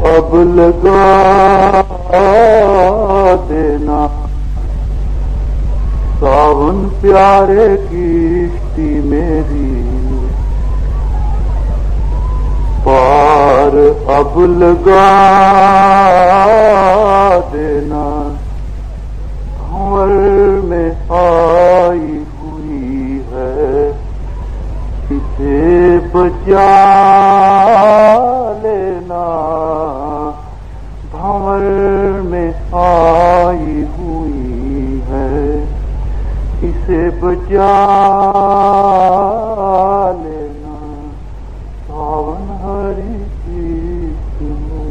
अब लगा देना सावन प्यारे किश्ती मेरी पार अब लगा देना भंवर में आई हुई है इसे बचा लेना भंवर में आई हुई है इसे बचा लेना सावन हरि की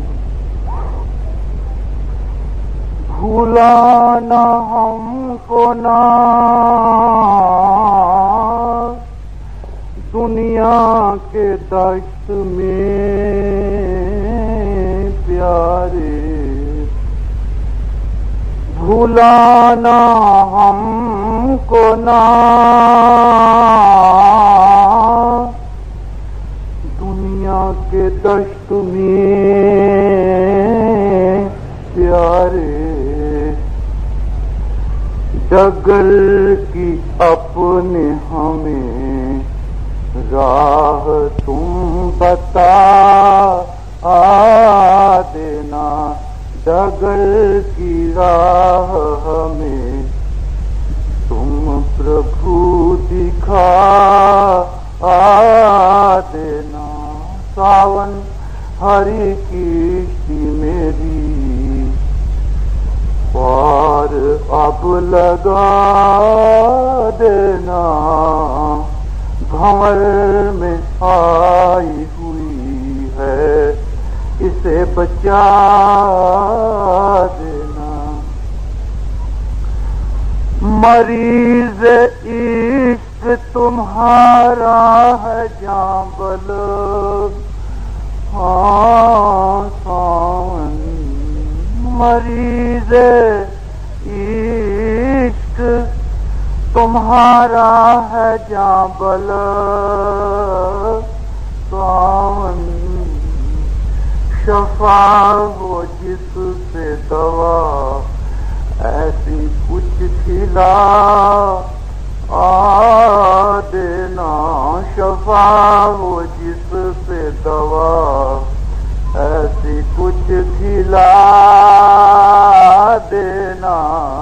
भूलाना हमको ना दुनिया के दश्त में प्यारे भूलाना हमको ना दुनिया के दश्त में प्यारे डगर की अपने हमें राह तुम बता देना डगर की राह हमें तुम प्रभु दिखा देना सावन हरि किश्ती मेरी पार अब लगा देना भंवर में आई हुई है इसे बचा देना मरीज इश्क तुम्हारा है जांबल हाँ सावन मरीज इश्क तुम्हारा है जांबल सावन शफा हो जिससे दवा ऐसी कुछ खिला देना शफा हो जिससे दवा ऐसी कुछ खिला देना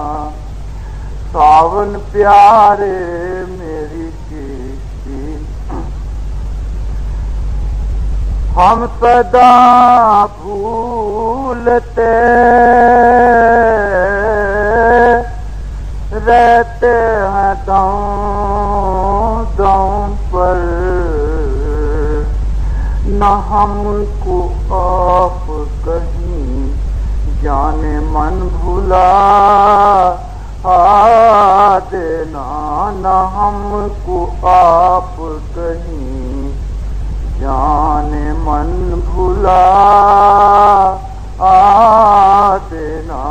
सावन प्यारे मेरी किश्ती हम सदा भूलते रहते हैं दांव दांव पर न हमको आप कहीं जाने मन भुला देना न हमको आप कहीं जाने मन भुला देना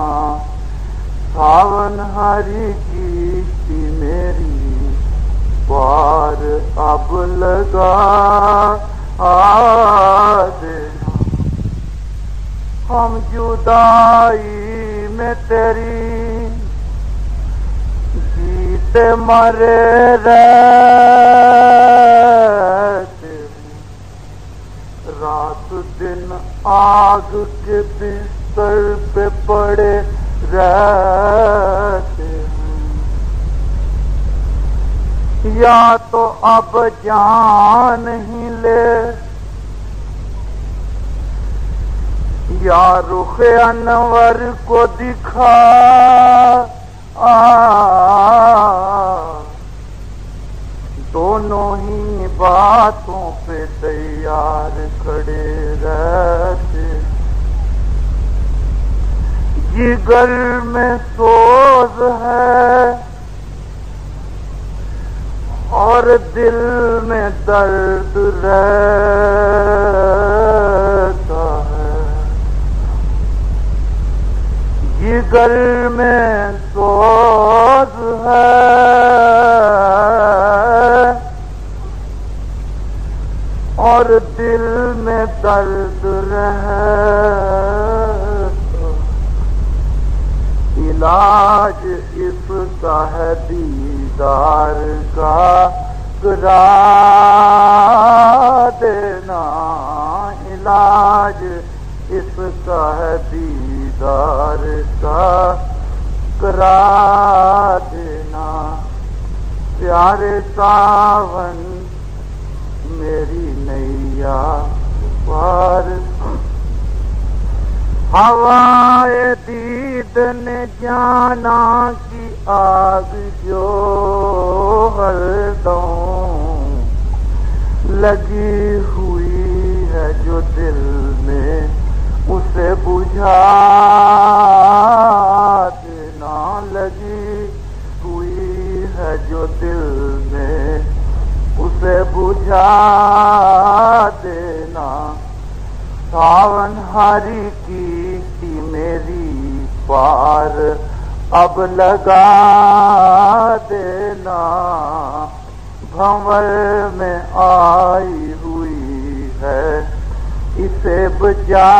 सावन हरि किश्ती मेरी पार अब लगा देना हम जुदाई में तेरी जीते मरे रहते रात दिन आग के बिस्तर पे पड़े रहते हैं या तो अब जान ही ले या रुखे अनवर को दिखा दोनों ही बातों पे तैयार खड़े रहते जिगर में सोज है और दिल में दर्द रहता है जिगर में सोज है और दिल में दर्द रहे इलाज इसका है दीदार का करा देना, इलाज इसका है दीदार का करा देना। प्यारे सावन मेरी नैया पार, हवाए दीद ने जाना की आग जो हरदम लगी हुई है जो दिल में उसे बुझा देना, लगी हुई है जो दिल में उसे बुझा देना। सावन हारी की मेरी पार अब लगा देना, भंवर में आई हुई है इसे बचा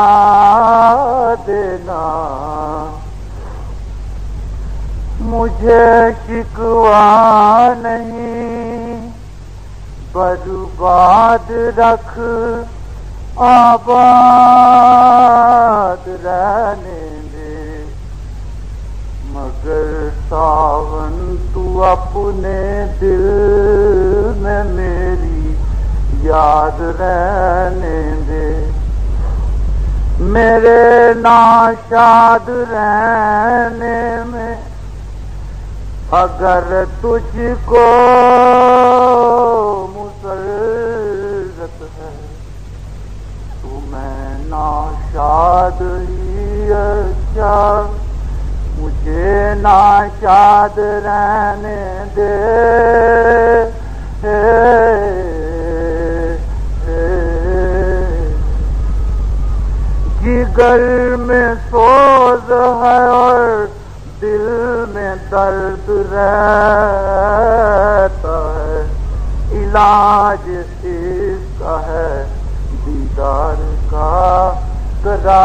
देना। मुझे शिकवा नहीं बर्बाद रख आबाद रहने दे, मगर सावन तू अपने दिल में मेरी याद रहने दे। मेरे नाशाद रहने में अगर तुझको मुसर्रत है तो मैं नाशाद ही अच्छा, मुझे नाशाद रहने दे। जिगर में सोज है और दिल में दर्द रहता है, इलाज इसका है दीदार का करा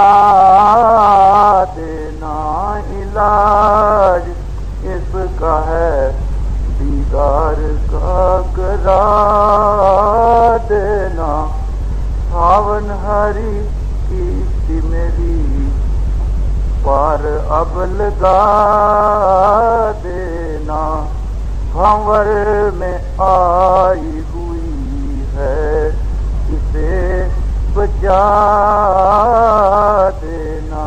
देना, इलाज इसका है दीदार का करा देना। सावन हरी की मेरी पार अब लगा देना, भंवर में आई हुई है इसे बचा देना।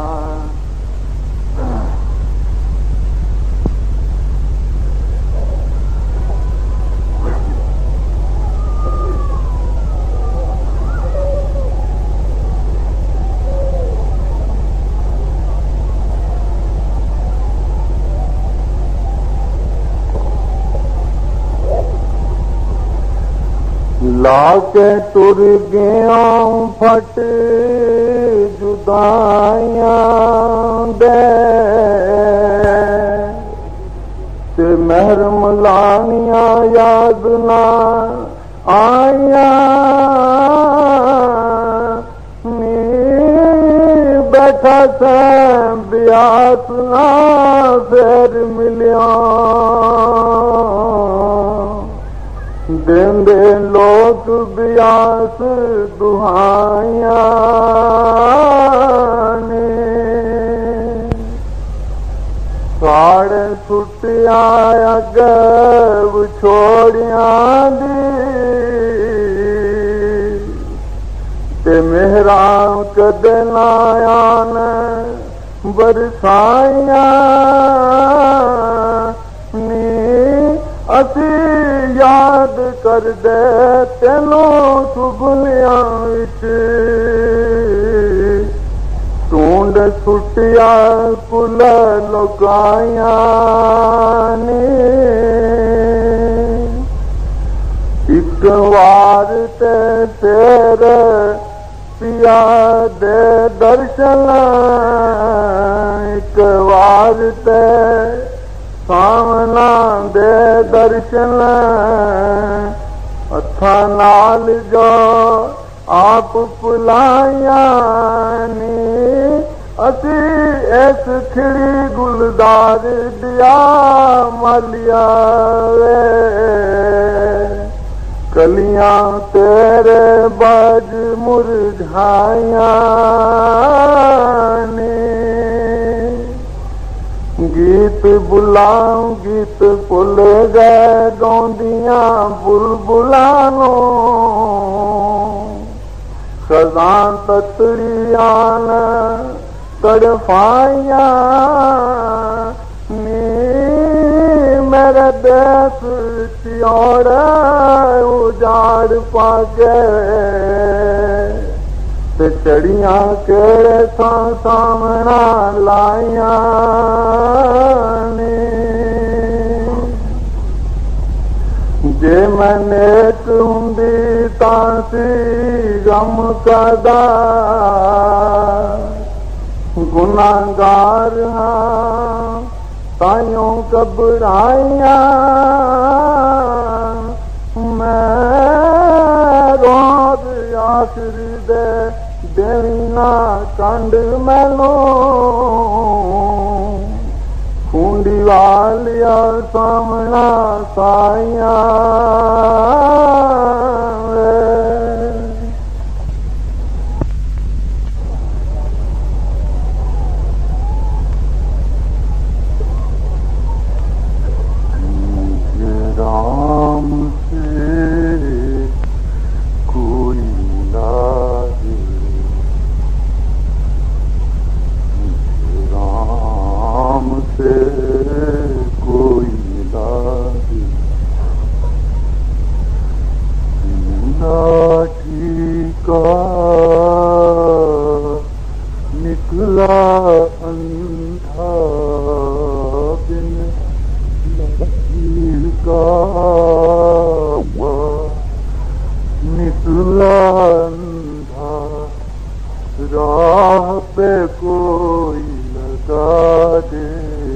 लाके तुर गया फट जुदाइयां दे, ते महर मलानियां याद ना आया, नी बैठा से ब्यास ना फिर मिलिया, देंदे लोग ब्यास दुहाइयां ने, साढ़े सुटिया अगव छोड़िया दी, ते मेहरा कदे नाया ने बरसाइया नी, असी याद कर दे तेनों सुबलियां विच, टूंड सुटिया कुल लुकाइया ने, एक वार ते तेर पिया दे दर्शन, एक वार ते सावना दे दर्शन, अथा नाल जो आप पुलाया ने असी ऐस खिड़ी गुलदार दिया मालिया वे कलियां तेरे बाज मुरझाया ने गीत बुलाऊं गीत भुल गए गौंदियां बुलबुलानो खजां ततरियान तड़फाया नी मेरे देश चियोड़ उजाड़ पाके ते चढ़ियां केड़े सामना लाया ने जे मैं नेक हुंदी तासी गम कदा गुनाहगार हां ताइयों घबराया मैं रोज आखिर दे देना कंड मैलो कुंडी वालिया सामना साया राम से कोई लागे राम से कोई लागे लाठी का निकला अंधा बिन का निकला अंधा राह पे कोई लगा दे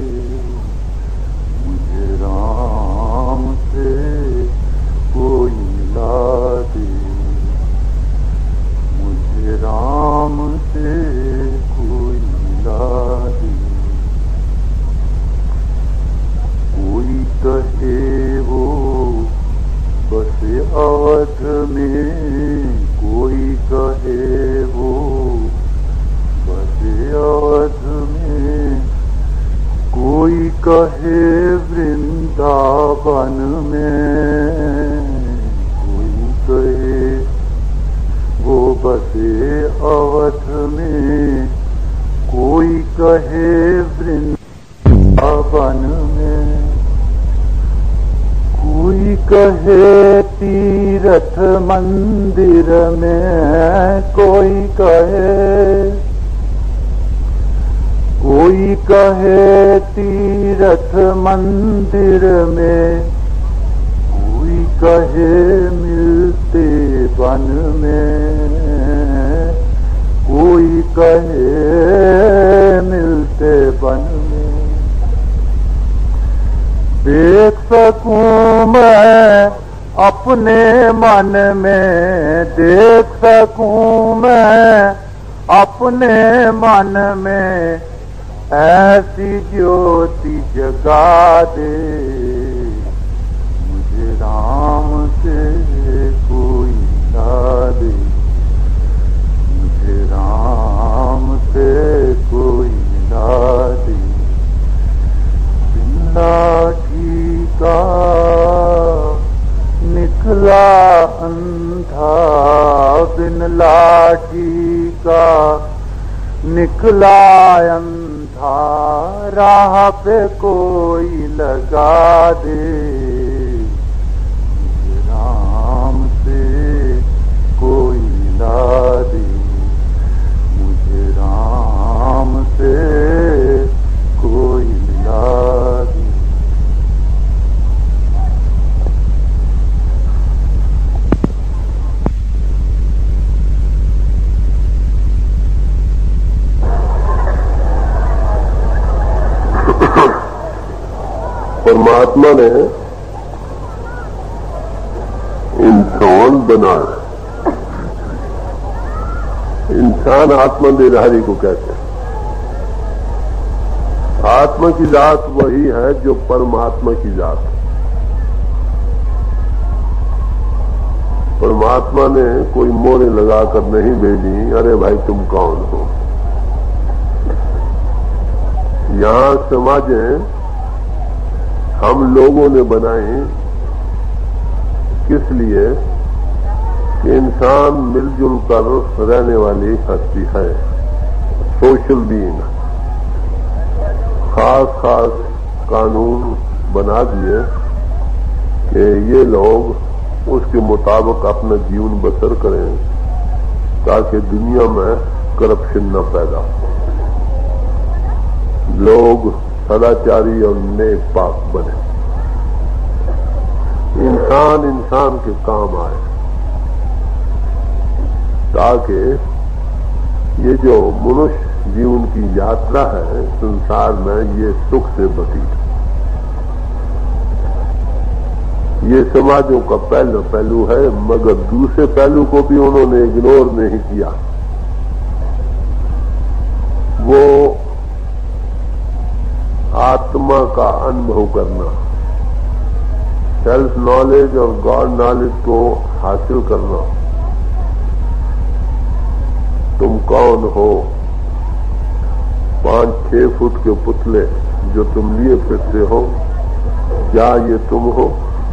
मुझे राम से कोई ला दे मुझे राम से कोई ला दे कोई कहे वो बस अवध में कोई कहे वो बस अवध में कोई कहे वृंदावन में कोई कहे वो बसे अवध में कोई कहे वृंदावन में कोई कहे तीर्थ मंदिर में कोई कहे तीर्थ मंदिर में कोई कहे मिलते वन में कोई कहे मिलते वन में देख सकूं मैं अपने मन में देख सकूं मैं अपने मन में ऐसी ज्योति जगा दे मुझे राम से कोई ला दे मुझे राम से कोई ला दे लाठी का निकला अंधा बिन लाठी का निकला अंधा राह पे कोई लगा दे राम से कोई ला दे मुझे राम से कोई ला दे परमात्मा ने इंसान बनाया इंसान आत्मदेहधारी को कहते हैं। आत्मा की जात वही है जो परमात्मा की जात है। परमात्मा ने कोई मोहरे लगाकर नहीं भेजी, अरे भाई तुम कौन हो। यहां समाजें हम लोगों ने बनाई किस लिए कि इंसान मिलजुल कर रहने वाली हस्ती है, सोशल बीइंग। खास खास कानून बना दिए कि ये लोग उसके मुताबिक अपना जीवन बसर करें ताकि दुनिया में करप्शन न पैदा हो, लोग सदाचारी और नेक पाक बने, इंसान इंसान के काम आए, ताकि ये जो मनुष्य जीवन की यात्रा है संसार में ये सुख से बती। ये समाजों का पहला पहलू है, मगर दूसरे पहलू को भी उन्होंने इग्नोर नहीं किया। वो आत्मा का अनुभव करना, सेल्फ नॉलेज और गॉड नॉलेज को हासिल करना। तुम कौन हो? 5-6 फुट के पुतले जो तुम लिए फिरते हो, क्या ये तुम हो?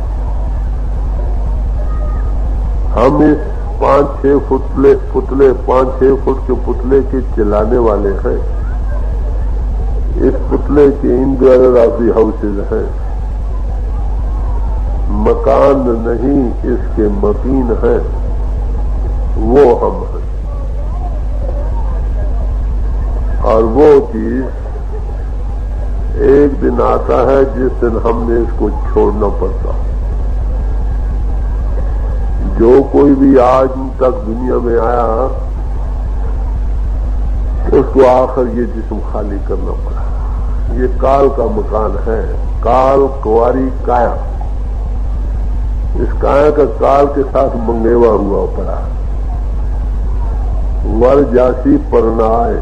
हम इस 5-6 फुट के पुतले के चलाने वाले हैं। इस पुतले के इंटीरियर ऑफ दी हाउसेज हैं, मकान नहीं इसके मकीन है, वो हम हैं। और वो चीज एक दिन आता है जिस दिन हमने इसको छोड़ना पड़ता। जो कोई भी आज तक दुनिया में आया उसको आखिर ये जिस्म खाली करना पड़ा। ये काल का मकान है, काल कुंवारी काया। इस काया का काल के साथ मंगेवा हुआ पड़ा। वर जासी परनाए,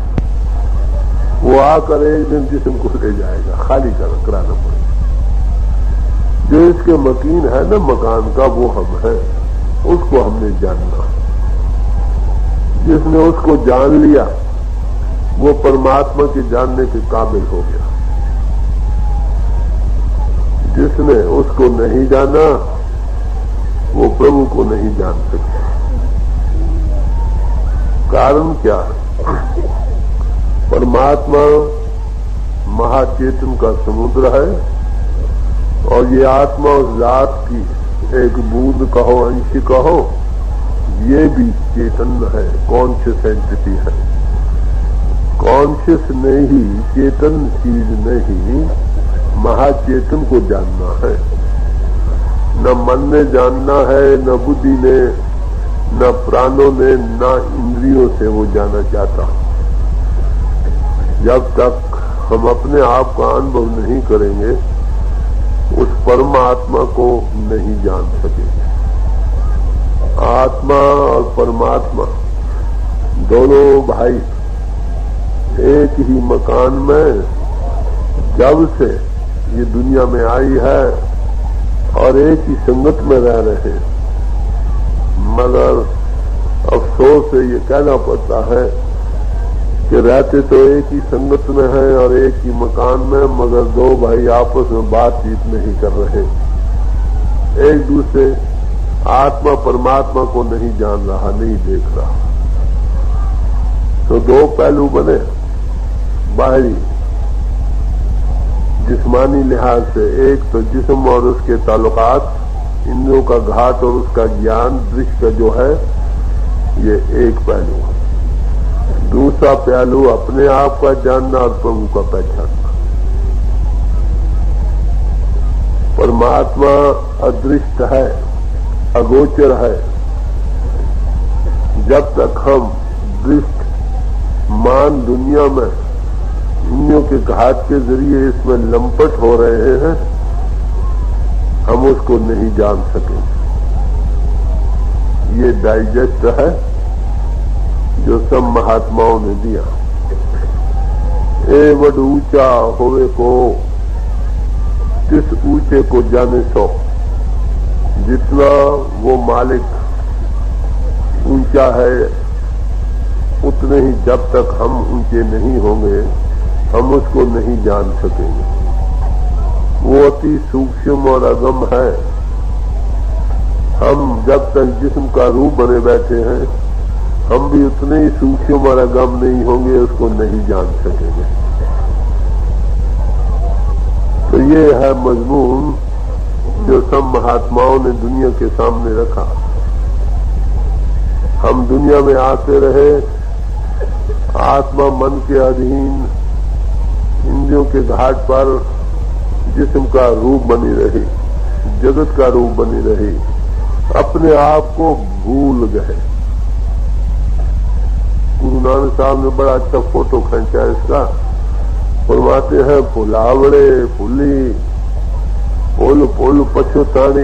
वो आकर एक दिन जिस्म को ले जाएगा, खाली कराना पड़ेगा। जो इसके मकीन है ना मकान का, वो हम है, उसको हमने जानना। जिसने उसको जान लिया वो परमात्मा के जानने के काबिल हो गया। जिसने उसको नहीं जाना वो प्रभु को नहीं जान सकता। कारण क्या है? परमात्मा महाचेतन का समुद्र है और ये आत्मा उस जात की एक बूंद कहो, अंश कहो, ये भी चेतन है, कॉन्शियस एंटिटी है। कॉन्शियस नहीं, चेतन चीज नहीं, महाचेतन को जानना है। न मन ने जानना है, न बुद्धि ने, न प्राणों ने, न इंद्रियों से वो जाना चाहता। जब तक हम अपने आप का अनुभव नहीं करेंगे उस परमात्मा को नहीं जान सकेंगे। आत्मा और परमात्मा दोनों भाई एक ही मकान में जब से ये दुनिया में आई है और एक ही संगत में रह रहे हैं। मगर अफसोस से ये कहना पड़ता है कि रहते तो एक ही संगत में है और एक ही मकान में, मगर दो भाई आपस में बातचीत नहीं कर रहे। एक दूसरे आत्मा परमात्मा को नहीं जान रहा, नहीं देख रहा। तो दो पहलू बने, बाहरी जिस्मानी लिहाज से। एक तो जिस्म और उसके ताल्लुकात, इंद्रियों का घाट और उसका ज्ञान, दृश्य का जो है, ये एक पहलू है। दूसरा पहलू अपने आप का जानना और प्रभु का पहचानना। परमात्मा अदृश्य है, अगोचर है। जब तक हम दृश्यमान दुनिया में इंद्रियों के घात के जरिए इसमें लंपट हो रहे हैं, हम उसको नहीं जान सकेंगे। ये डाइजेस्ट है जो सब महात्माओं ने दिया। ए वड ऊंचा होवे को तिस ऊंचे को जाने सो। जितना वो मालिक ऊंचा है उतने ही जब तक हम ऊंचे नहीं होंगे हम उसको नहीं जान सकेंगे। वो अति सूक्ष्म और अगम है। हम जब तक जिस्म का रूप बने बैठे हैं हम भी उतने ही सूक्ष्म और अगम नहीं होंगे, उसको नहीं जान सकेंगे। तो ये है मजमून जो सब महात्माओं ने दुनिया के सामने रखा। हम दुनिया में आते रहे, आत्मा मन के अधीन इंद्रियों के घाट पर जिस्म का रूप बनी रही, जगत का रूप बनी रही, अपने आप को भूल गए। गुरु नानक साहब ने बड़ा अच्छा फोटो खींचा इसका। फरमाते हैं फुलावड़े फुली पोल पोल पछुतानी।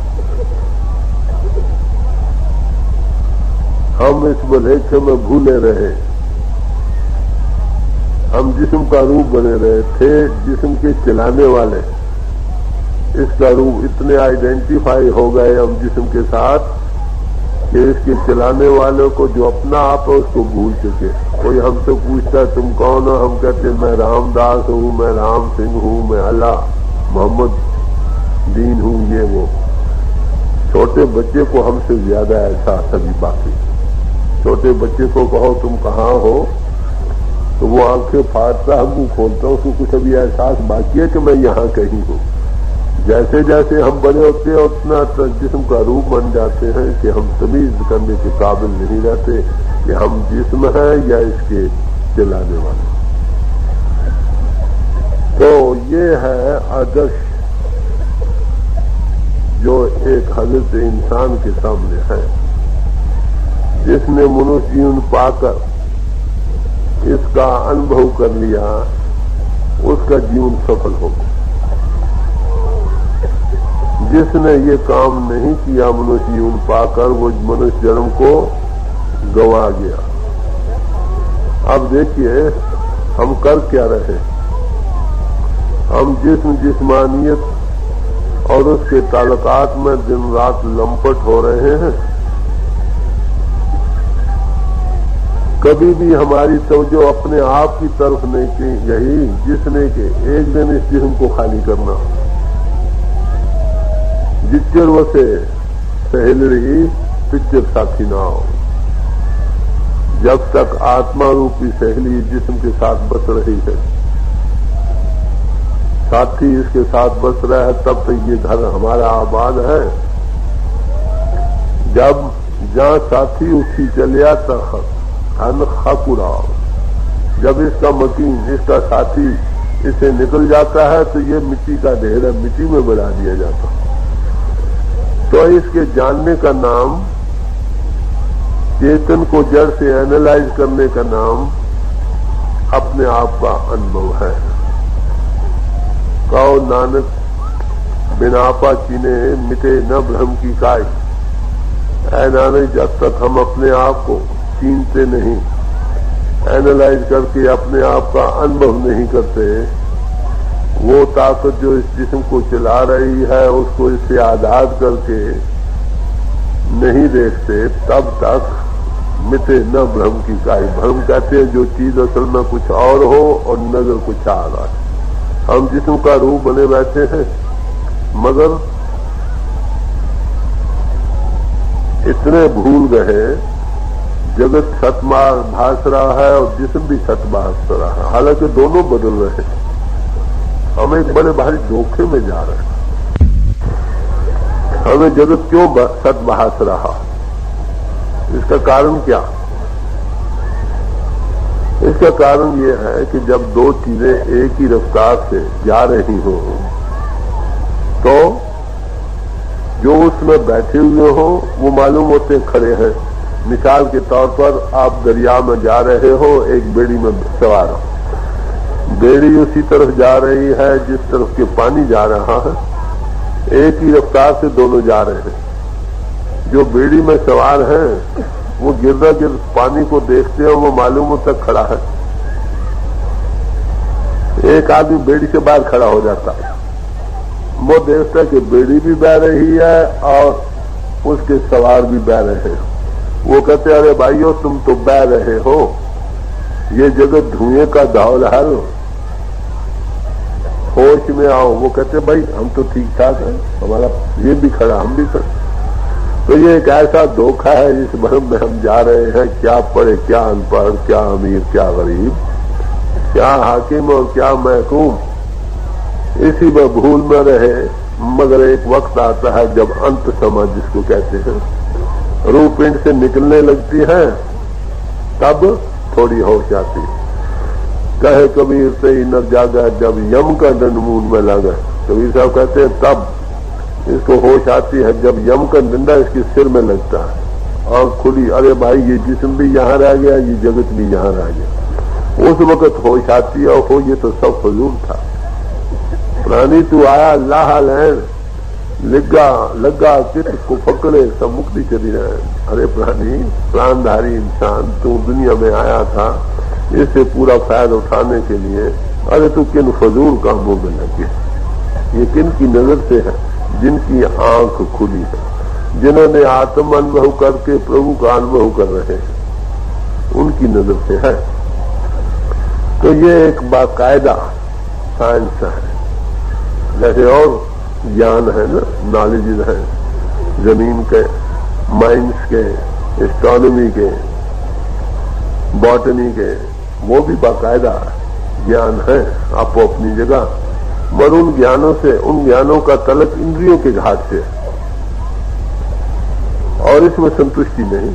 हम इस भलेखे में भूले रहे, हम जिस्म का रूप बने रहे थे, जिस्म के चलाने वाले इसका रूप इतने आइडेंटिफाई हो गए हम जिस्म के साथ कि इसके चलाने वालों को जो अपना आप है उसको भूल चुके। कोई हमसे पूछता है तुम कौन हो, हम कहते मैं रामदास हूँ, मैं राम सिंह हूँ, मैं अल्लाह मोहम्मद दीन हूँ, ये वो। छोटे बच्चे को हमसे ज्यादा ऐसा सभी बाकी। छोटे बच्चे को कहो तुम कहाँ हो तो वो आंखें फाड़ता, मुंह खोलता, उसको कुछ अभी एहसास बाकी है कि मैं यहाँ कहीं हूँ। जैसे जैसे हम बड़े होते हैं उतना जिस्म का रूप बन जाते हैं कि हम तमीज करने के काबिल नहीं रहते कि हम जिस्म है या इसके चलाने वाले। तो ये है आदर्श जो एक हजरत इंसान के सामने है, जिसने मनुष्य जीवन पाकर इसका अनुभव कर लिया, उसका जीवन सफल हो गया। जिसने ये काम नहीं किया मनुष्य जीवन पाकर, वो मनुष्य जन्म को गंवा गया। अब देखिए हम कर क्या रहे, हम जिस्मानियत और उसके ताल्लुकात में दिन रात लंपट हो रहे हैं। कभी भी हमारी तवज्जो अपने आप की तरफ नहीं गई, जिसने के एक दिन इस जिस्म को खाली करना। जिच्चर वसे सहेलरी पिक्चर साथी ना हो। जब तक आत्मा रूपी सहेली जिस्म के साथ बस रही है, साथी इसके साथ बस रहा है, तब तक ये घर हमारा आबाद है। जब जहां साथी उठी चलिया तक अन खाकुराओ। जब इसका मकीन, इसका साथी इसे निकल जाता है तो ये मिट्टी का ढेर है, मिट्टी में बढ़ा दिया जाता है। तो इसके जानने का नाम, चेतन को जड़ से एनालाइज करने का नाम अपने आप का अनुभव है। कहो नानक बिना आपा चीने मिटे न भ्रम की काई। ऐ नानक जब तक हम अपने आप को चीनते नहीं, एनालाइज करके अपने आप का अनुभव नहीं करते, वो ताकत जो इस जिस्म को चला रही है उसको इससे आजाद करके नहीं देखते, तब तक मिटे न भ्रम की काई। भ्रम कहते हैं जो चीज असल में कुछ और हो और नजर कुछ आ रहा है। हम जिस्म का रूप बने बैठे हैं, मगर इतने भूल गए जगत सत भास रहा है और जिस्म भी सत भास रहा है, हालांकि दोनों बदल रहे हैं। हम एक बड़े भारी धोखे में जा रहे हैं। हमें जगत क्यों सत भास रहा, इसका कारण क्या? इसका कारण यह है कि जब दो चीजें एक ही रफ्तार से जा रही हो तो जो उसमें बैठे हुए हो वो मालूम होते खड़े हैं। मिसाल के तौर पर आप दरिया में जा रहे हो, एक बेड़ी में सवार हो, बेड़ी उसी तरफ जा रही है जिस तरफ के पानी जा रहा है, एक ही रफ्तार से दोनों जा रहे हैं। जो बेड़ी में सवार हैं वो गिरदा गिर पानी को देखते हैं, वो मालूम होता खड़ा है। एक आदमी बेड़ी से बाहर खड़ा हो जाता है, वो देखता है कि बेड़ी भी बह रही है और उसके सवार भी बह रहे हैं। वो कहते अरे भाइयों तुम तो बह रहे हो, ये जगत धुएं का धौलहल, होश में आओ। वो कहते भाई हम तो ठीक ठाक है, हमारा ये भी खड़ा हम भी खड़ा। तो ये एक ऐसा धोखा है जिस भ्रम में हम जा रहे हैं, क्या पढ़े क्या अनपढ़, क्या अमीर क्या गरीब, क्या हाकिम और क्या महकूम, इसी में भूल में रहे। मगर एक वक्त आता है जब अंत समय जिसको कहते हैं, रूह पिंड से निकलने लगती है, तब थोड़ी होश आती है। कहे कबीर से ही न जागा जब यम का दंड मुंह में लगा। कबीर साहब कहते हैं तब इसको होश आती है जब यम का डंडा इसके सिर में लगता है और खुली, अरे भाई ये जिस्म भी यहाँ रह गया, ये जगत भी यहाँ रह गया। उस वक्त होश आती है और हो ये तो सब फजूल था। प्राणी तू आया अल्लाह लैन लगा चित्त को पकड़े सब मुक्ति चली रहे। अरे प्राणी प्राणधारी इंसान तू दुनिया में आया था इससे पूरा फायदा उठाने के लिए, अरे तू किन फजूल कामों में लगे। ये किन की नजर से है? जिनकी आंख खुली है, जिन्होंने आत्म अनुभव करके प्रभु का अनुभव कर रहे हैं, उनकी नजर से है। तो ये एक बाकायदा साइंस है, जैसे और ज्ञान है ना, नॉलेज है जमीन के, माइंस के, एस्ट्रोनॉमी के, बॉटनी के, वो भी बाकायदा ज्ञान है आपको अपनी जगह। मगर उन ज्ञानों से, उन ज्ञानों का तलक इंद्रियों के घाट से, और इसमें संतुष्टि नहीं।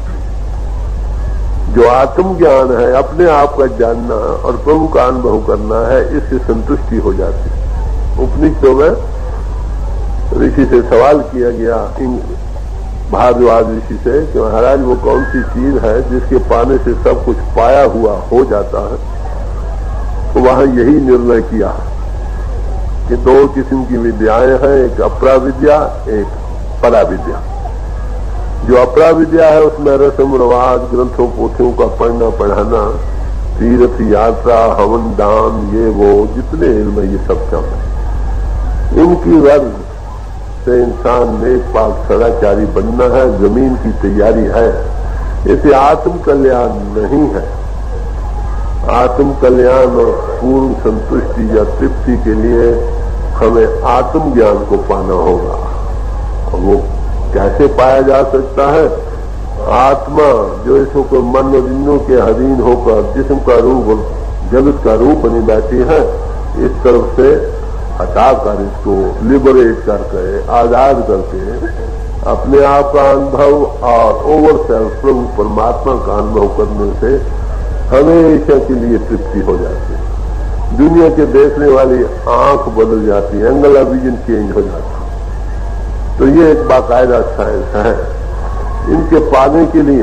जो आत्म ज्ञान है, अपने आप का जानना और प्रभु का अनुभव करना है, इससे संतुष्टि हो जाती है। उपनिषदों में ऋषि से सवाल किया गया, भारद्वाज ऋषि से, कि महाराज वो कौन सी चीज है जिसके पाने से सब कुछ पाया हुआ हो जाता है। तो वहां यही निर्णय किया कि दो किस्म की विद्याएं हैं, एक अपरा विद्या, एक परा विद्या। जो अपरा विद्या है उसमें रस्म रिवाज, ग्रंथों पोथियों का पढ़ना पढ़ाना, तीर्थ यात्रा, हवन दान, ये वो जितने इल्म है ये सब शामिल। इनकी गर्ज से इंसान नेक पाक सदाचारी बनना है, जमीन की तैयारी है। इसे आत्म कल्याण नहीं है। आत्म कल्याण और पूर्ण संतुष्टि या तृप्ति के लिए हमें आत्म ज्ञान को पाना होगा। और वो कैसे पाया जा सकता है? आत्मा जो इसको को मन और इंद्रियों के अधीन होकर जिस्म का रूप, जगत का रूप बनी बैठी है, इस तरफ से हटाकर इसको लिबरेट करके, आजाद करके अपने आप का अनुभव और ओवर सेल्फ प्रभु परमात्मा का अनुभव करने से हमेशा के लिए तृप्ति हो जाती है। दुनिया के देखने वाली आंख बदल जाती है, एंगल ऑफ विजन चेंज हो जाता है। तो ये एक बाकायदा साइंस है। इनके पाने के लिए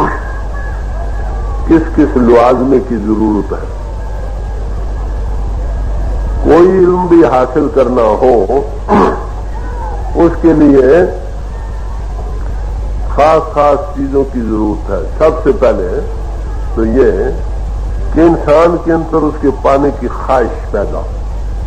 किस किस लवाज़मे की जरूरत है। कोई इल्म भी हासिल करना हो उसके लिए खास खास चीजों की जरूरत है। सबसे पहले तो ये कि इंसान के अंदर उसके पाने की ख्वाहिश पैदा हो।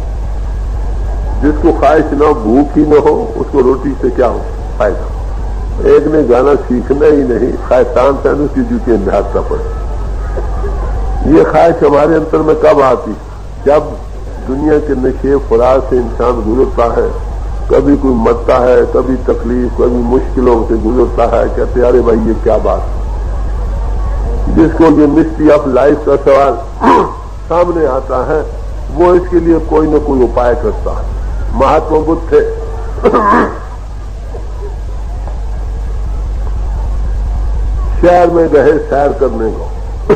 जिसको ख्वाहिश न हो, भूख ही न हो, उसको रोटी से क्या हो फायदा। एक ने गाना सीखना ही नहीं, ख्वाहिशान था उसकी जूतियां झाड़ता पड़े। ये ख्वाहिश हमारे अंतर में कब आती? जब दुनिया के नशे फराज से इंसान गुजरता है, कभी कोई मरता है, कभी तकलीफ, कभी मुश्किलों से गुजरता है। कहते अरे भाई ये क्या बात। जिसको ये मिस्ट्री ऑफ लाइफ का सवाल सामने आता है, वो इसके लिए कोई न कोई उपाय करता है। महात्मा बुद्ध थे, शहर में गए सैर करने को।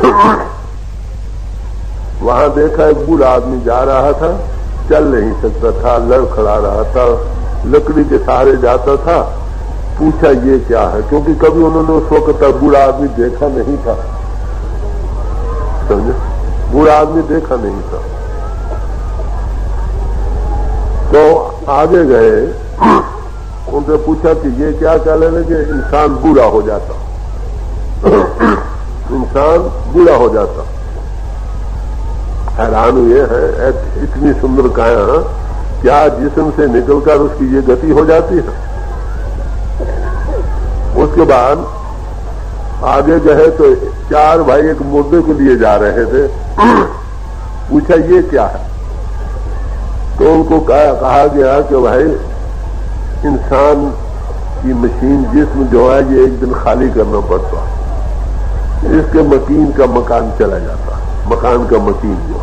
वहां देखा एक बूढ़ा आदमी जा रहा था, चल नहीं सकता था, लड़खड़ा रहा था, लकड़ी के सहारे जाता था। पूछा ये क्या है, क्योंकि कभी उन्होंने उस वक्त बूढ़ा आदमी देखा नहीं था। समझे? बूढ़ा आदमी देखा नहीं था। तो आगे गए, उनसे पूछा कि ये क्या लगे इंसान बूढ़ा हो जाता। इंसान बूढ़ा हो जाता। हैरान हुए हैं, इतनी सुंदर काया क्या जिस्म से निकलकर उसकी ये गति हो जाती है। उसके बाद आगे गए तो चार भाई एक मुर्दे को लिए जा रहे थे। पूछा ये क्या है, तो उनको कहा गया कि भाई इंसान की मशीन जिस्म जो है ये एक दिन खाली करना पड़ता, इसके मकीन का मकान चला जाता, मकान का मकीन जो।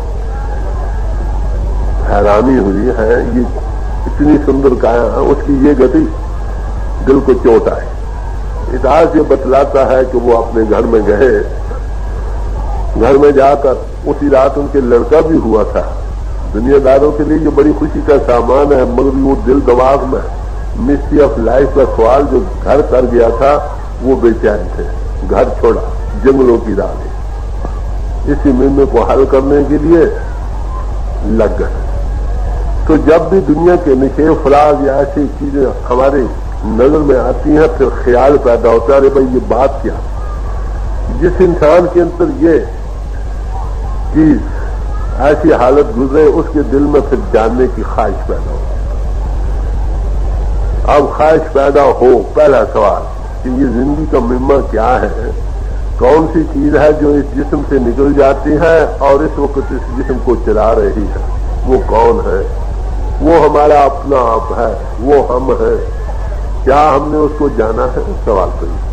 हैरानी हुई है, ये इतनी सुंदर काया, उसकी ये गति दिल को चोट आई। इतिहास ये बतलाता है कि वो अपने घर में गए, घर में जाकर उसी रात उनके लड़का भी हुआ था। दुनियादारों के लिए ये बड़ी खुशी का सामान है, मगर वो दिल दिमाग में मिस्ट्री ऑफ लाइफ का सवाल जो घर कर गया था, वो बेचैन थे। घर छोड़ा, जंगलों की राह इसी मुद्दे को हल करने के लिए लग गए। तो जब भी दुनिया के निशे फराज या ऐसी चीजें हमारे नजर में आती हैं, फिर ख्याल पैदा होता है, अरे भाई ये बात क्या, जिस इंसान के अंदर ये चीज ऐसी हालत गुजरे उसके दिल में फिर जानने की ख्वाहिश पैदा हो। अब ख्वाहिश पैदा हो, पहला सवाल कि ये जिंदगी का मिम्मा क्या है, कौन सी चीज है जो इस जिस्म से निकल जाती है और इस वक्त इस जिस्म को चला रही है, वो कौन है, वो हमारा अपना आप है, वो हम है, क्या हमने उसको जाना है, सवाल तो ये।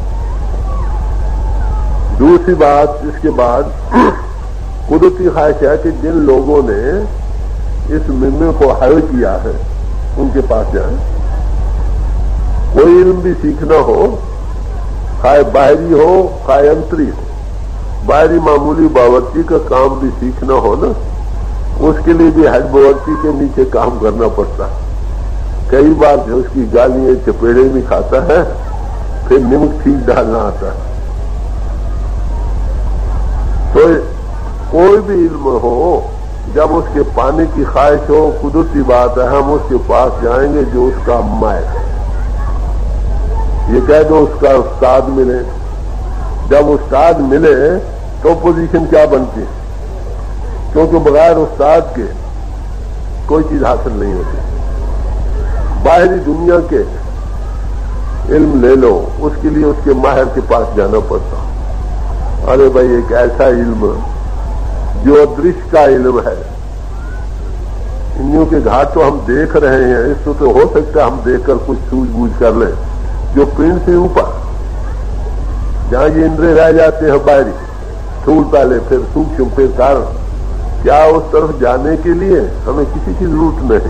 दूसरी बात, इसके बाद कुदरती ख्वाहिश है कि जिन लोगों ने इस मिम्मे को हल किया है उनके पास जाए, कोई इल्म भी सीखना हो, खाए बाहरी हो खाए अंतरी हो, बाहरी मामूली बावर्ची का काम भी सीखना हो ना, उसके लिए भी हेड बावर्ची के नीचे काम करना पड़ता है। कई बार जो उसकी गालियां चपेड़े भी खाता है, फिर नमक ठीक डालना आता है। तो कोई भी इल्म हो, जब उसके पाने की ख्वाहिश हो, कुदरती बात है हम उसके पास जाएंगे जो उसका माहिर है। ये कह दो उसका उस्ताद मिले, जब उस्ताद मिले तो पोजीशन क्या बनती है, क्योंकि बगैर उस्ताद के कोई चीज हासिल नहीं होती। बाहरी दुनिया के इल्म ले लो, उसके लिए उसके माहिर के पास जाना पड़ता। अरे भाई एक ऐसा इल्म जो अदृश्य का इल्म है, इंद्रियों के घाट तो हम देख रहे हैं, इसको तो हो सकता है हम देखकर कुछ सूझबूझ कर लें, जो पिंड से ऊपर जहां ये इंद्रिय रह जाते हैं बाहरी, स्थूल पहले फिर सूक्ष्म फिर कारण, क्या उस तरफ जाने के लिए हमें किसी की जरूरत नहीं,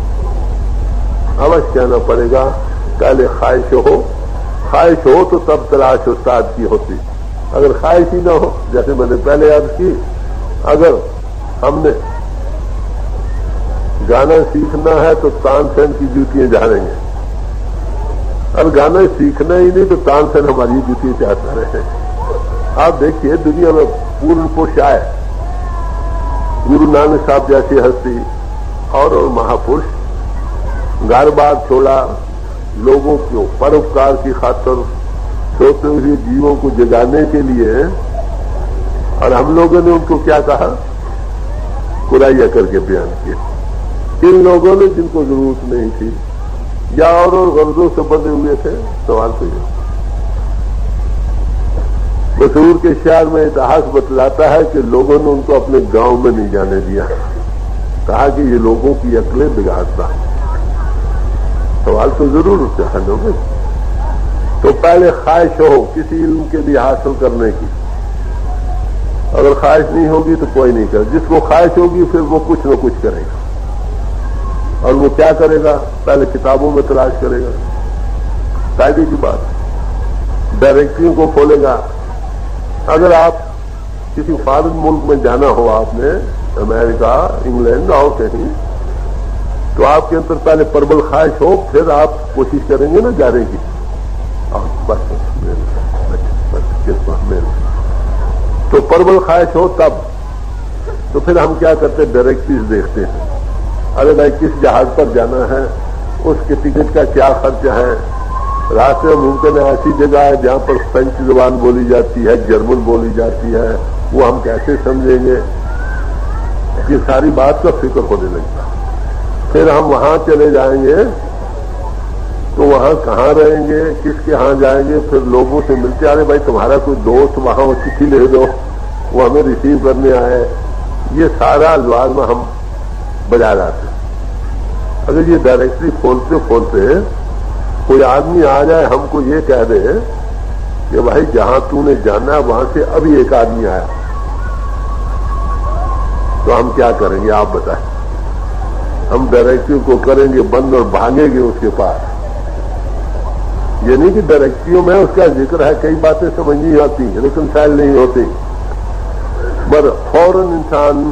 अवश्य जाना पड़ेगा। पहले ख्वाहिश हो तो तब तलाश उस्ताद की होती। अगर ख्वाहिश ही ना हो, जैसे मैंने पहले अर्ज की, अगर हमने गाना सीखना है तो तानसेन की जूतियां झाड़ेंगे, अब गाना सीखना ही नहीं तो तानसेन हमारी जूतियां चाहता रहे। आप देखिए दुनिया में पूर्ण पुरुष आए, गुरु नानक साहब जैसी हस्ती और महापुरुष घर बार छोड़ा, लोगों को परोपकार की खातर सोते हुए जीवों को जगाने के लिए, और हम लोगों ने उनको क्या कहा, कुराइया करके बयान किया। इन लोगों ने जिनको जरूरत नहीं थी या और गर्जों से बंधे हुए थे, सवाल तो ये। मसूर के शहर में इतिहास बतलाता है कि लोगों ने उनको अपने गांव में नहीं जाने दिया, कहा कि ये लोगों की अकलें बिगाड़ता। सवाल तो जरूर उससे हल होंगे। तो पहले ख्वाहिश हो किसी इल्म के लिए हासिल करने की, अगर ख्वाहिश नहीं होगी तो कोई नहीं करे। जिसको ख्वाहिश होगी फिर वो कुछ न कुछ करेगा, और वो क्या करेगा, पहले किताबों में तलाश करेगा, कायदे की बात, डायरेक्टरियों को खोलेगा। अगर आप किसी फॉरेन मुल्क में जाना हो, आपने अमेरिका, इंग्लैंड और कहीं, तो आपके अंदर पहले प्रबल ख्वाहिश हो, फिर आप कोशिश करेंगे ना जाने की। बस तो प्रबल ख्वाहिश हो तब, तो फिर हम क्या करते हैं, डायरेक्टरीज देखते हैं। अरे भाई किस जहाज पर जाना है, उसके टिकट का क्या खर्चा है, रास्ते में मुमकिन है ऐसी जगह है जहां पर फ्रेंच जुबान बोली जाती है, जर्मन बोली जाती है, वो हम कैसे समझेंगे? ये सारी बात का फिक्र होने लगता। फिर हम वहां चले जाएंगे तो वहां कहाँ रहेंगे, किसके यहां जाएंगे? फिर लोगों से मिलते, अरे भाई तुम्हारा कोई दोस्त वहां हो, चिट्ठी ले दो, वो हमें रिसीव करने आए। ये सारा लवाज में हम बजा जाते। अगर ये डायरेक्टली खोलते खोलते कोई आदमी आ जाए हमको ये कह दे कि भाई जहां तूने जाना है वहां से अभी एक आदमी आया, तो हम क्या करेंगे आप बताएं? हम डायरेक्टिव को करेंगे बंद और भागेंगे उसके पास। ये नहीं कि डायरेक्टिव में उसका जिक्र है, कई बातें समझ नहीं आती, रिकंसाइल नहीं होती, पर फौरन इंसान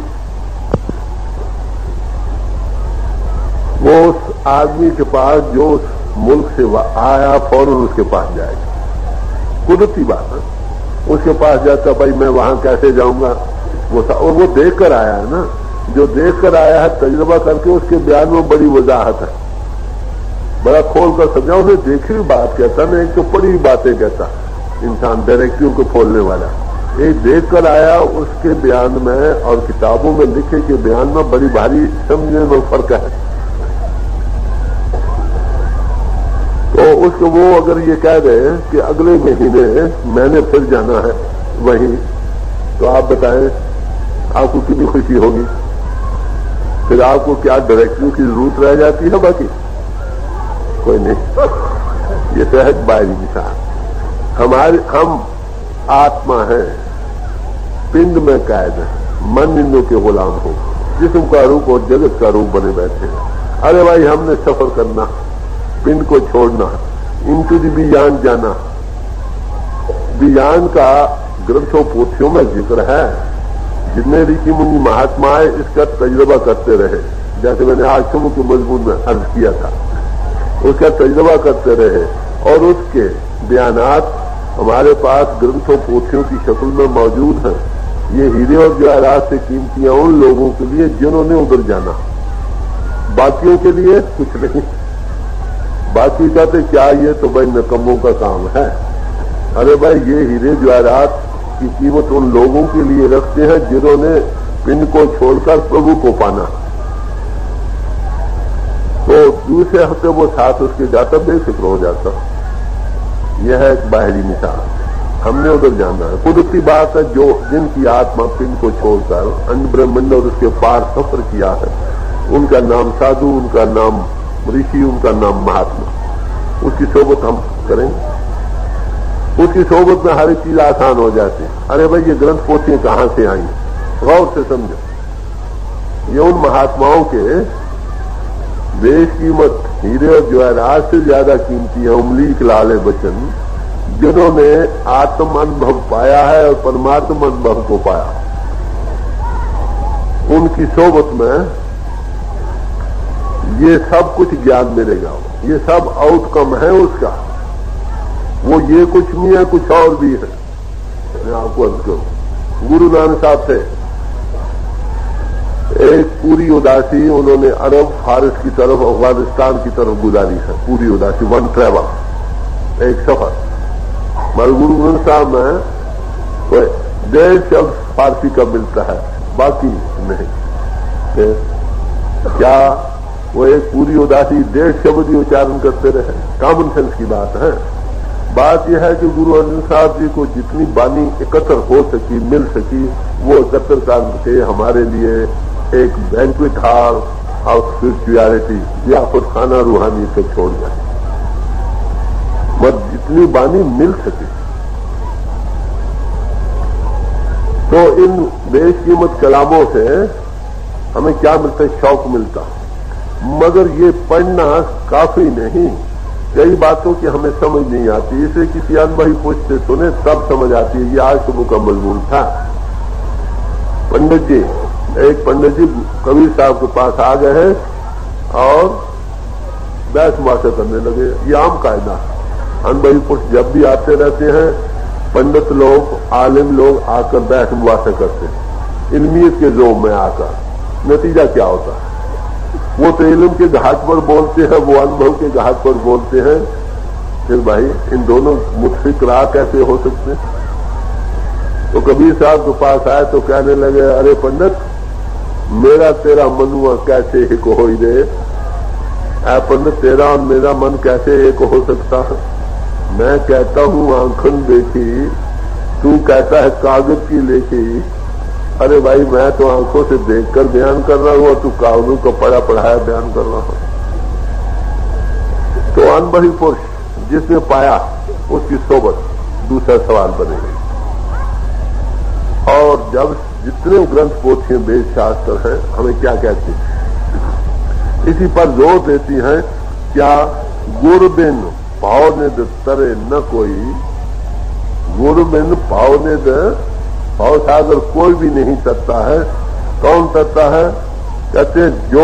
वो उस आदमी के पास जो उस मुल्क से आया फौरन उसके पास जाएगा। कुदरती बात है, उसके पास जाता भाई मैं वहां कैसे जाऊंगा, और वो देख कर आया है ना, जो देख कर आया है तजुर्बा करके उसके बयान में बड़ी वजाहत है, बड़ा खोल कर समझा। उसे देखी हुई बात कहता ना, एक तो पढ़ी हुई बातें कहता इंसान डायरेक्टिव को खोलने वाला। एक देख कर आया उसके बयान में और किताबों में लिखे के बयान में बड़ी भारी समझने में फर्क है। तो उसको वो अगर ये कह दे कि अगले महीने मैंने फिर जाना है वहीं, तो आप बताएं आपको कितनी खुशी होगी? फिर आपको क्या डायरेक्टिव की जरूरत रह जाती है? बाकी कोई नहीं। ये तो है बाहरी निशान। हम आत्मा है, पिंड में कैद है, मन इंद्रियों के गुलाम हो, जिस्म का रूप और जगत का रूप बने बैठे हैं। अरे भाई हमने सफर करना, पिंड को छोड़ना, इनटू दी बियान जाना। बियान का ग्रंथों पोथियों में जिक्र है। जितने ऋषि मुनि महात्मा है इसका तजुर्बा करते रहे, जैसे मैंने आश्रम के मजमून में अर्ज किया था, उसका तजुर्बा करते रहे और उसके बयानात हमारे पास ग्रंथों पोथियों की शक्ल में मौजूद हैं। ये हीरे और जवाहरात से कीमतियां उन लोगों के लिए जिन्होंने उधर जाना, बाकियों के लिए कुछ नहीं। बाकी कहते क्या ये तो भाई नकम्मों का काम है। अरे भाई ये हीरे जवाहरात की कीमत उन लोगों के लिए रखते हैं जिन्होंने पिंड को छोड़कर प्रभु को पाना। तो दूसरे हफ्ते वो साथ उसके जाता, बेफिक्र हो जाता। यह है एक बाहरी मिसाल। हमने उधर जाना है। कुदरती बात है, जो जिनकी आत्मा पिंड को छोड़कर अन्य ब्रह्मांड और उसके पार सफर किया है, उनका नाम साधु, उनका नाम ऋषि, उनका नाम महात्मा। उसकी सोबत हम करेंगे। उसकी सोबत में हर एक चीज आसान हो जाती है। अरे भाई ये ग्रंथ पोथियां कहां से आई, गौर से समझो। ये उन महात्माओं के बेशकीमत हीरे और जवाहरात से ज्यादा कीमती है उमलीक लाले बचन, जिन्होंने आत्म अनुभव पाया है और परमात्मा अनुभव को पाया। उनकी सोबत में ये सब कुछ ज्ञान मिलेगा। ये सब आउटकम है उसका। वो ये कुछ नहीं है, कुछ और भी है। मैं आपको अर्ज करूं, गुरु नानक साहब थे, एक पूरी उदासी उन्होंने अरब फारिस की तरफ, अफगानिस्तान की तरफ गुजारी है। पूरी उदासी, वन ट्रैवल, एक सफर। मगर गुरु नानक साहब में तो 1.5 शब्द फारसी का मिलता है, बाकी नहीं। क्या वो एक पूरी उदासी 1.5 शब्द ही उच्चारण करते रहे? कॉमन सेंस की बात है। बात यह है कि गुरु अर्जुन साहब जी को जितनी बानी एकत्र हो सकी, मिल सकी, वो एकत्र करके हमारे लिए एक बैंक्वेट हॉल ऑफ स्पिरिचुअलिटी या खुद खाना रूहानी से छोड़ जाए। बस जितनी बानी मिल सके। तो इन बेशकीमत कलामों से हमें क्या मिलता है? शौक मिलता। मगर ये पढ़ना काफी नहीं। कई बातों की हमें समझ नहीं आती, इसे किसी अनुभवी पुरुष से सुने तब समझ आती है। ये आज सुबह का मजमून था। पंडित जी, एक पंडित जी कबीर साहब के पास आ गए हैं और बहस मुबासा करने लगे। ये आम कायदा, अनुभवी पुरुष जब भी आते रहते हैं, पंडित लोग, आलिम लोग आकर बहस मुबासा करते हैं इल्मियत के जोम में आकर। नतीजा क्या होता है? वो तो इल्म के घाट पर बोलते हैं, वो अनुभव के घाट पर बोलते हैं, फिर भाई इन दोनों मुतफिक राह कैसे हो सकते? तो कबीर साहब के पास आए तो कहने लगे, अरे पंडित, मेरा तेरा मनुआ कैसे एक हो ही दे? पंडित, तेरा और मेरा मन कैसे एक हो सकता है? मैं कहता हूं आंखन देखी, तू कहता है कागज की लेखी। अरे भाई, मैं तो आंखों से देखकर बयान कर रहा हूं और तू कागजों को पढ़ा पढ़ाया बयान कर रहा हूं। तो अनुभवी पुरुष जिसने पाया उसकी सोबत दूसरा सवाल बनेगी। और जब जितने ग्रंथ पोथियां वेद शास्त्र हैं हमें क्या कहते हैं, इसी पर जोर देती हैं, क्या गुरु बिन पावनिद तरे न कोई, गुरु बिन पावनिद भाव सागर कोई भी नहीं तरता है। कौन तरता है? कहते जो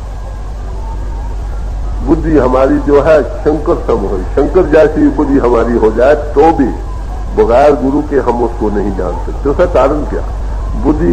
बुद्धि हमारी जो है शंकर सम हो, शंकर जैसी बुद्धि हमारी हो जाए तो भी बगैर गुरु के हम उसको नहीं जान सकते। उसका कारण क्या? बुद्धि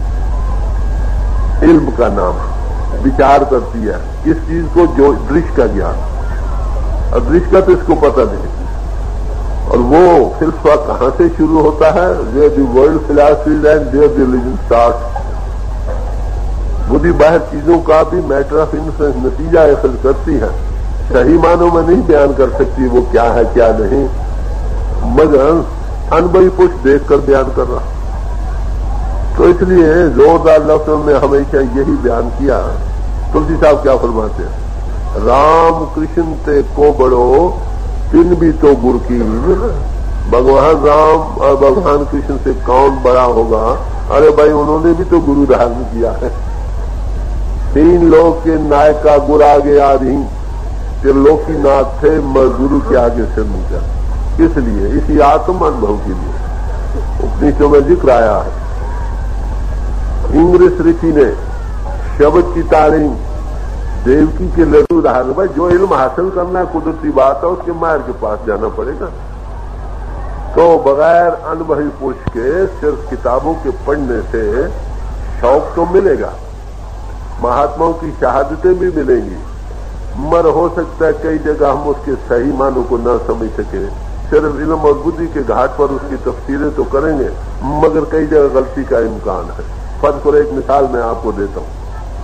इल्म का नाम है, विचार करती है किस चीज को, जो दृश्य का ज्ञान, और दृश्य का तो इसको पता नहीं। और वो फिलसफा कहां से शुरू होता है? Where the world philosophy and there the religion start. बुद्धि बाहर चीजों का भी मैटर ऑफ इन्फ्लुएंस नतीजा अखज करती है, सही मानों में नहीं बयान कर सकती वो क्या है क्या नहीं, मगर अनुभवी पुरुष देखकर बयान कर रहा। तो इसलिए जोरदार लफ्जों में हमेशा यही बयान किया। तुलसी साहब क्या फरमाते हैं? राम कृष्ण ते को बड़ो पिन भी तो गुरु की, भगवान राम और भगवान कृष्ण से कौन बड़ा होगा? अरे भाई, उन्होंने भी तो गुरु धारण किया है। तीन लोग के नायक का गुरु आगे आधी, त्रिलोकी नाथ थे, मैं गुरु के आगे से नीचा। किस लिए? इसी आत्म अनुभव के लिए। उपनिषदों में जिक्र आया है, इंग्रिस ऋषि ने शब्द की तारीफ देवकी के लड्डू धारण। भाई, जो इल्म हासिल करना है कुदरती बात है, उसके मायर के पास जाना पड़ेगा। तो बगैर अनुभवी पुरुष के सिर्फ किताबों के पढ़ने से शौक तो मिलेगा, महात्माओं की शहादतें भी मिलेंगी, मगर हो सकता है कई जगह हम उसके सही मानों को न समझ सके। सिर्फ इल्म और बुद्धि के घाट पर उसकी तफसीरें तो करेंगे, मगर कई जगह गलती का इम्कान है। फर्ज करो, एक मिसाल मैं आपको देता हूं।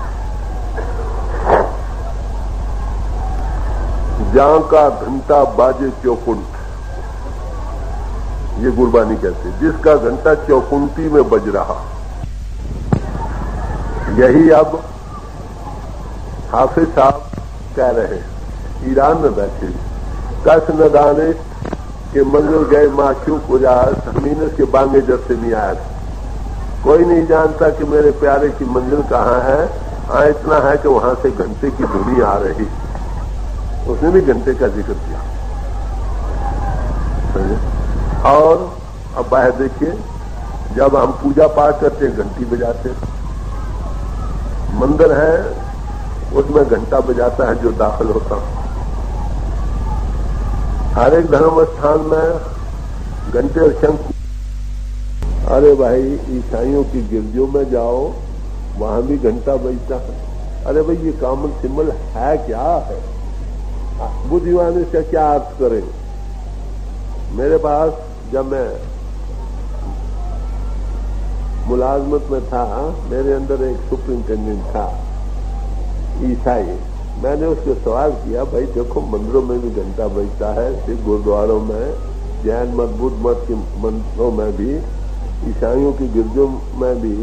जहां का घंटा बाजे चौकुंठ, ये गुरबानी कहते हैं, जिसका घंटा चौकुंठी में बज रहा, यही अब हाफिज साहब कह रहे हैं। ईरान में बैठे कस न दाने के मंजिल गए माशूक उजास, हमीनस के बांगे जब से नहीं आया था। कोई नहीं जानता कि मेरे प्यारे की मंजिल कहां है। इतना है कि वहां से घंटे की धुनी आ रही। उसने भी घंटे का जिक्र किया। और अब बाहर देखिए, जब हम पूजा पाठ करते हैं घंटी बजाते हैं। मंदिर है, उसमें घंटा बजाता है जो दाखिल होता। हर एक धर्म स्थान में घंटे और शंख। अरे भाई, ईसाइयों की गिरजों में जाओ, वहां भी घंटा बजता है। अरे भाई, ये कॉमन सिंबल है क्या है? बुद्धिमान इसका क्या अर्थ करे? मेरे पास जब मैं मुलाजमत में था, मेरे अंदर एक सुपरिंटेंडेंट था ईसाई। मैंने उसको सवाल किया, भाई देखो, मंदिरों में भी घंटा बजता है, सिख गुरुद्वारों में, जैन मत, बुद्ध मत के मंदिरों में भी, ईसाइयों की गिरजों में भी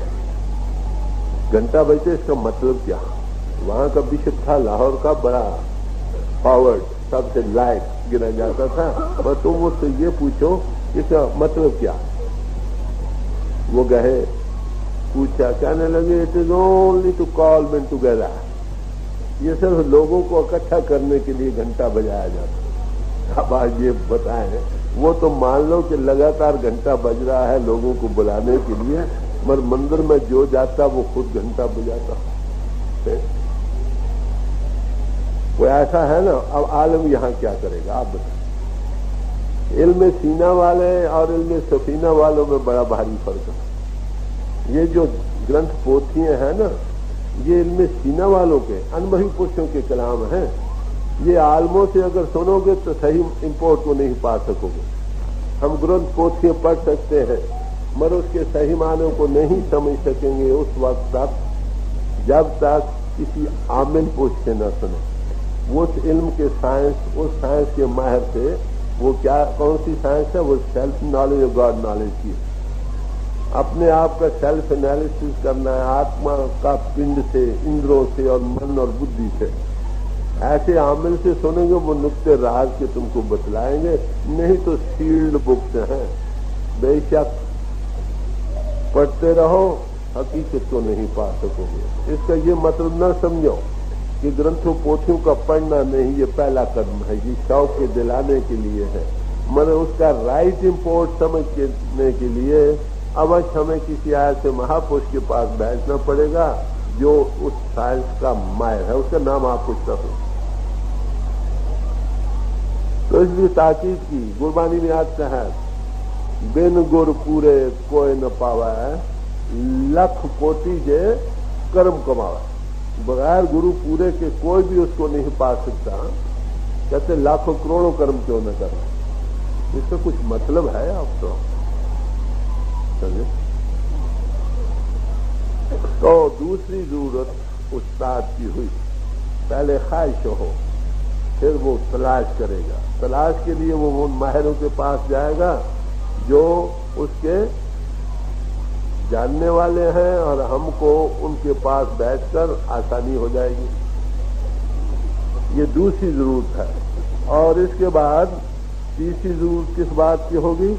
घंटा बजते, इसका मतलब क्या? वहां का बिशप था लाहौर का, बड़ा फॉरवर्ड, सबसे लायक गिना जाता था। पर तुम मुझसे ये पूछो इसका मतलब क्या? वो गए, पूछा, कहने लगे, it is only to call men together. ये सिर्फ लोगों को इकट्ठा करने के लिए घंटा बजाया जाता। अब आज ये बताएं, वो तो मान लो कि लगातार घंटा बज रहा है लोगों को बुलाने के लिए, मगर मंदिर में जो जाता वो खुद घंटा बजाता है। कोई ऐसा है ना? अब आलम यहां क्या करेगा आप बताएं। इल्म सीना वाले और इल्म सफीना वालों में बड़ा भारी फर्क है। ये जो ग्रंथ पोथियां हैं ना, ये इल्म सीना वालों के, अनुभवी पुरुषों के कलाम हैं। ये आलमों से अगर सुनोगे तो सही इंपोर्ट को नहीं पा सकोगे। हम ग्रंथ पोथियां पढ़ सकते हैं मगर उसके सही मानों को नहीं समझ सकेंगे उस वक्त तक जब तक किसी आमिल पूछ के न सुने। वो उस इल्म के साइंस, उस साइंस के माहिर से, वो क्या कौन सी साइंस है? वो सेल्फ नॉलेज और गॉड नॉलेज की। अपने आप का सेल्फ एनालिसिस करना है आत्मा का पिंड से, इंद्रों से और मन और बुद्धि से। ऐसे आमिल से सुनेंगे वो नुक्ते राज के तुमको बतलाएंगे, नहीं तो सील्ड बुक्स हैं, बेशक पढ़ते रहो हकीकत को नहीं पा सकोगे। इसका ये मतलब न समझो कि ग्रंथों पोथियों का पढ़ना नहीं, ये पहला कदम है, ये शौक के दिलाने के लिए है, मगर उसका राइट इंपोर्ट समझने के लिए अवश्य हमें किसी ऐसे महापुरुष के पास बैठना पड़ेगा जो उस साइंस का माहिर है। उसका नाम आप पूछ सको तो इसलिए ताकीद की। गुरबानी में आता है बिन गुर पूरे कोई न पावा है, लख कोटि जे कर्म कमावा। बगैर गुरु पूरे के कोई भी उसको नहीं पा सकता। कहते लाखों करोड़ों कर्म क्यों न करना, इसका कुछ मतलब है आप तो समझे। तो दूसरी जरूरत उस्ताद की हुई, पहले ख्वाहिश हो, फिर वो तलाश करेगा। तलाश के लिए वो उन माहिरों के पास जाएगा जो उसके जानने वाले हैं और हमको उनके पास बैठकर आसानी हो जाएगी। ये दूसरी जरूरत है। और इसके बाद तीसरी जरूरत किस बात की होगी?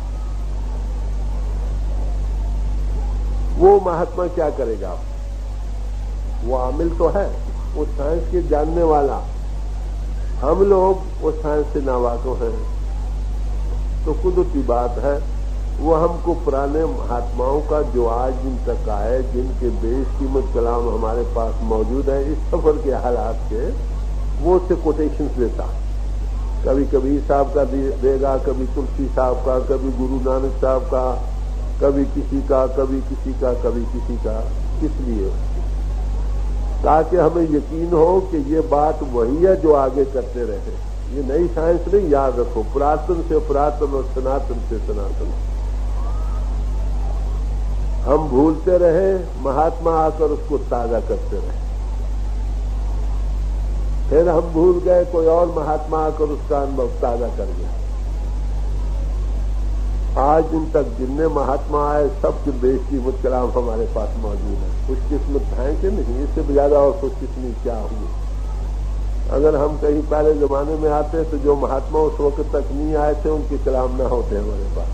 वो महात्मा क्या करेगा? वो आमिल तो है, वो साइंस के जानने वाला। हम लोग वो साइंस से नावाकिफ हैं, तो कुदरती बात है वो हमको पुराने महात्माओं का जो आज दिन तक आए, जिनके बेशकीमत कलाम हमारे पास मौजूद है, इस सफर के हालात के, वो उससे कोटेशंस देता। कभी कभी साहब का देगा, कभी तुलसी साहब का, कभी गुरु नानक साहब का, कभी किसी का, कभी किसी का, कभी किसी का। इसलिए ताकि हमें यकीन हो कि ये बात वही है जो आगे करते रहे। ये नई साइंस नहीं, याद रखो, पुरातन से पुरातन और सनातन से सनातन। हम भूलते रहे, महात्मा आकर उसको ताजा करते रहे। फिर हम भूल गए, कोई और महात्मा आकर उसका अनुभव ताजा कर गया। आज दिन तक जितने महात्मा आए सबके बेशकीमत कलाम हमारे पास मौजूद है। खुशकिस्मत है कि नहीं? इससे ज्यादा और खुशकिस्मत क्या हुई? अगर हम कहीं पहले जमाने में आते तो जो महात्मा उस वक्त तक नहीं आए थे उनके कलाम न होते हमारे पास,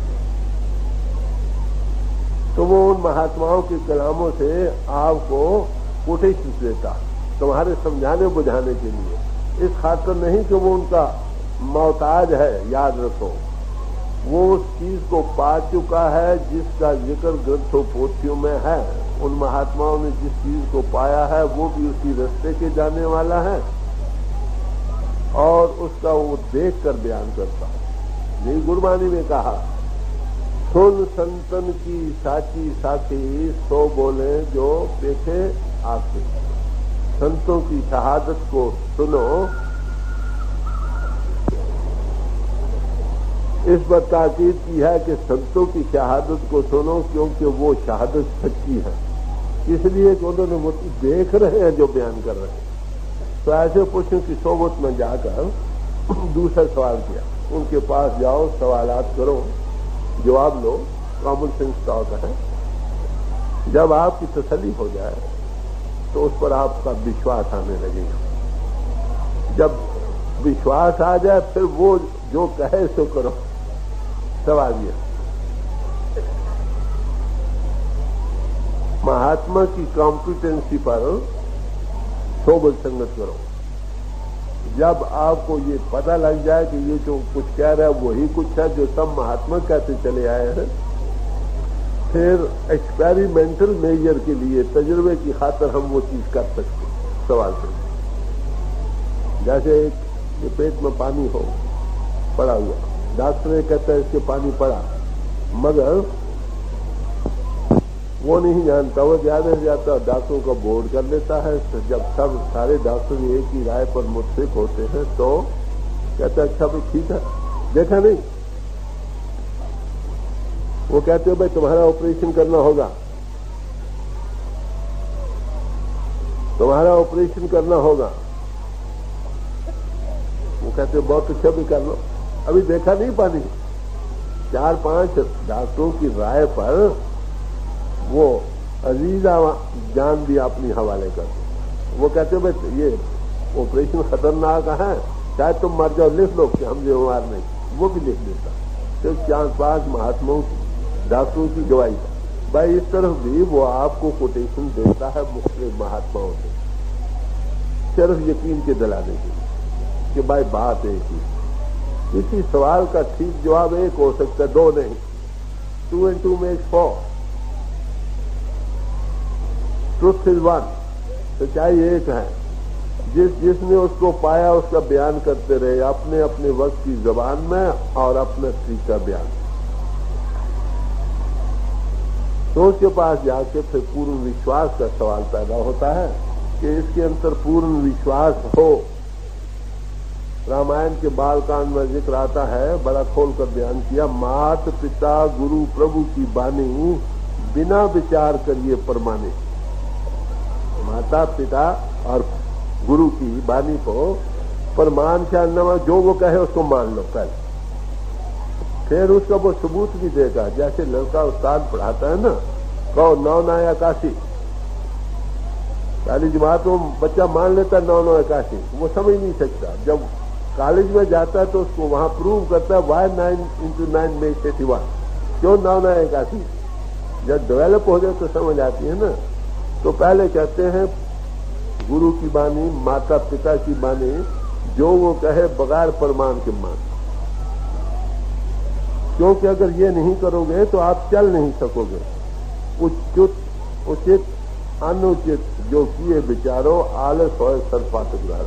तो वो उन महात्माओं के कलामों से आपको कोटेशन देता तुम्हारे समझाने बुझाने के लिए। इस खातिर नहीं कि वो उनका मोहताज है, याद रखो, वो उस चीज को पा चुका है जिसका जिक्र ग्रंथों पोथियों में है। उन महात्माओं ने जिस चीज को पाया है वो भी उसी रास्ते के जाने वाला है और उसका वो देख कर बयान करता है। यही गुरबानी में कहा, सुन संतन की साची साथी, सो बोले जो देखे आके। संतों की शहादत को सुनो। इस पर ताकीद की है कि संतों की शहादत को सुनो, क्योंकि वो शहादत सच्ची है। इसलिए कि उन्होंने वो देख रहे हैं जो बयान कर रहे हैं। तो ऐसे पुरुषों की सोबत में जाकर दूसरा सवाल किया, उनके पास जाओ, सवालात करो, जवाब लो, कॉमन सेंस टॉक है। जब आपकी तसल्ली हो जाए तो उस पर आपका विश्वास आने लगेगा। जब विश्वास आ जाए फिर वो जो कहे सो करो। सवाल ये, महात्मा की कॉम्पिटेंसी पर सोबत संगत करो। जब आपको ये पता लग जाए कि ये जो कुछ कह रहा है वही कुछ है जो सब महात्मा कहते चले आए हैं, फिर एक्सपेरिमेंटल मेजर के लिए तजुर्बे की खातिर हम वो चीज कर सकते। सवाल से जैसे ये पेट में पानी हो पड़ा हुआ, डॉक्टर ने कहता है इसके पानी पड़ा, मगर वो नहीं जानता, वो ज्यादा से ज्यादा डॉक्टरों का बोर्ड कर लेता है। तो जब सब सारे डॉक्टर एक ही राय पर मुत्फिक होते हैं तो कहता है अच्छा भाई ठीक है, देखा नहीं। वो कहते हो भाई तुम्हारा ऑपरेशन करना होगा, तुम्हारा ऑपरेशन करना होगा। वो कहते हो बहुत अच्छा भी कर लो, अभी देखा नहीं पानी। 4-5 डॉक्टरों की राय पर वो अजीजा जान भी अपनी हवाले कर दो। वो कहते हो भाई ये ऑपरेशन खतरनाक है, शायद तुम मर जाओ, लिख लो कि हम जिम्मेवार नहीं। वो भी लिख देता। तो 4-5 महात्माओं डॉक्टरों की गवाही भाई इस तरफ भी वो आपको कोटेशन देता है मुख्तलिफ महात्माओं से, सिर्फ यकीन के दिलाने के लिए कि भाई बात एक ही। किसी सवाल का ठीक जवाब एक हो सकता है, 2 नहीं। 2 and 2 makes 4। Truth is 1। सच्चाई एक है। जिसने उसको पाया उसका बयान करते रहे अपने अपने वक्त की जबान में और अपना तरीका बयान। तो उसके पास जाके फिर पूर्ण विश्वास का सवाल पैदा होता है कि इसके अंदर पूर्ण विश्वास हो। रामायण के बालकांड में जिक्र आता है, बड़ा खोलकर बयान किया, मात पिता गुरु प्रभु की बानी बिना विचार करिए परमाने। माता पिता और गुरु की बानी को परमान से अन्नमा, जो वो कहे उसको मान लो पहले, फिर उसका वो सबूत भी देगा। जैसे लड़का उस्ताद पढ़ाता है ना, कहो 9-9 81, पहली जमात तो बच्चा मान लेता 9-9 81, वो समझ नहीं सकता। जब कॉलेज में जाता है तो उसको वहां प्रूव करता है वाई 9 into 9 makes 81, क्यों 9-9 81। जब डेवलप हो जाए तो समझ आती है ना। तो पहले कहते हैं गुरु की बानी, माता पिता की बानी, जो वो कहे बगैर प्रमाण के मान। क्योंकि अगर ये नहीं करोगे तो आप चल नहीं सकोगे। उचित अनुचित जो किए विचारो आलस और सर्पातग्राह।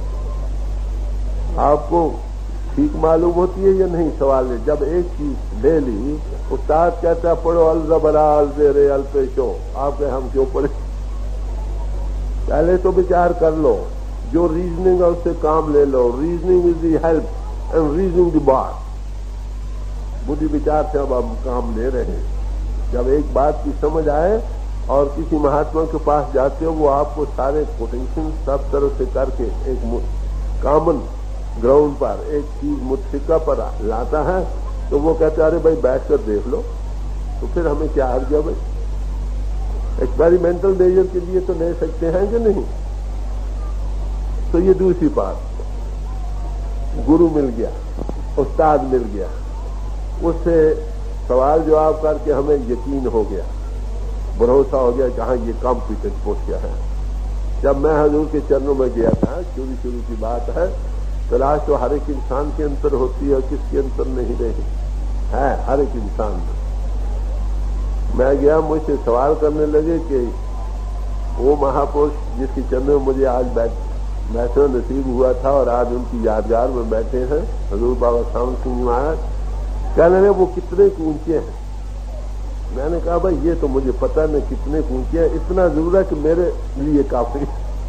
आपको ठीक मालूम होती है या नहीं, सवाल है। जब एक चीज ले ली, उस्ताद कहता है पढ़ो अलजबरा अलजेरे अलपेशो, आप कहे हम क्यों पढ़े। पहले तो विचार कर लो, जो रीजनिंग है उससे काम ले लो। Reasoning is the help and reasoning the बात। बुद्धि विचार से अब हम काम ले रहे हैं। जब एक बात की समझ आए और किसी महात्मा के पास जाते हो, वो आपको सारे कोटेशन सब तरह से करके एक कॉमन ग्राउंड पर एक चीज मुत्फिका पर लाता है, तो वो कहते अरे भाई बैठकर देख लो। तो फिर हमें क्या हर्ज गया भाई, एक्सपेरिमेंटल मेजर के लिए तो ले सकते हैं कि नहीं। तो ये दूसरी बात, गुरु मिल गया, उस्ताद मिल गया, उससे सवाल जवाब करके हमें यकीन हो गया, भरोसा हो गया कि हाँ ये कॉम्पिटेंट पहुंच गया है। जब मैं हजूर के चरणों में गया था, शुरू की बात है, तलाश तो हर एक इंसान के अंदर होती है, किसके अंदर नहीं रही है, हर एक इंसान में। मैं गया, मुझसे सवाल करने लगे कि वो महापुरुष जिसके चरणों में मुझे आज बैठना नसीब हुआ था और आज उनकी यादगार में बैठे हैं, हजूर बाबा सावन सिंह जी महाराज, कहने लगे वो कितने ऊंचे हैं। मैंने कहा भाई ये तो मुझे पता नहीं कितने ऊंचे हैं, इतना जरूर है कि मेरे लिए काफी।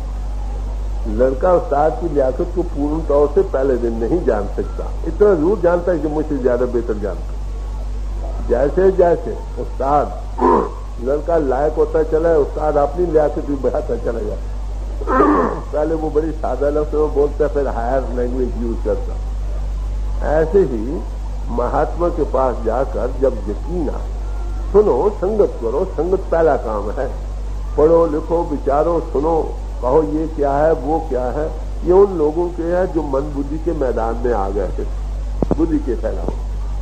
लड़का उस्ताद की लियाकत को पूर्ण तौर से पहले दिन नहीं जान सकता, इतना जरूर जानता है कि मुझसे ज्यादा बेहतर जानता। जैसे जैसे उस्ताद लड़का लायक होता चला, उस्ताद अपनी लियाकत भी बढ़ाता चला गया। पहले वो बड़ी सादा लफ्ज़ में बोलता, फिर हायर लैंग्वेज यूज करता। ऐसे ही महात्मा के पास जाकर जब यकीन आए, सुनो संगत करो, संगत पहला काम है। पढ़ो लिखो विचारो सुनो, कहो ये क्या है वो क्या है। ये उन लोगों के है जो मन बुद्धि के मैदान में आ गए थे, बुद्धि के फैलाव।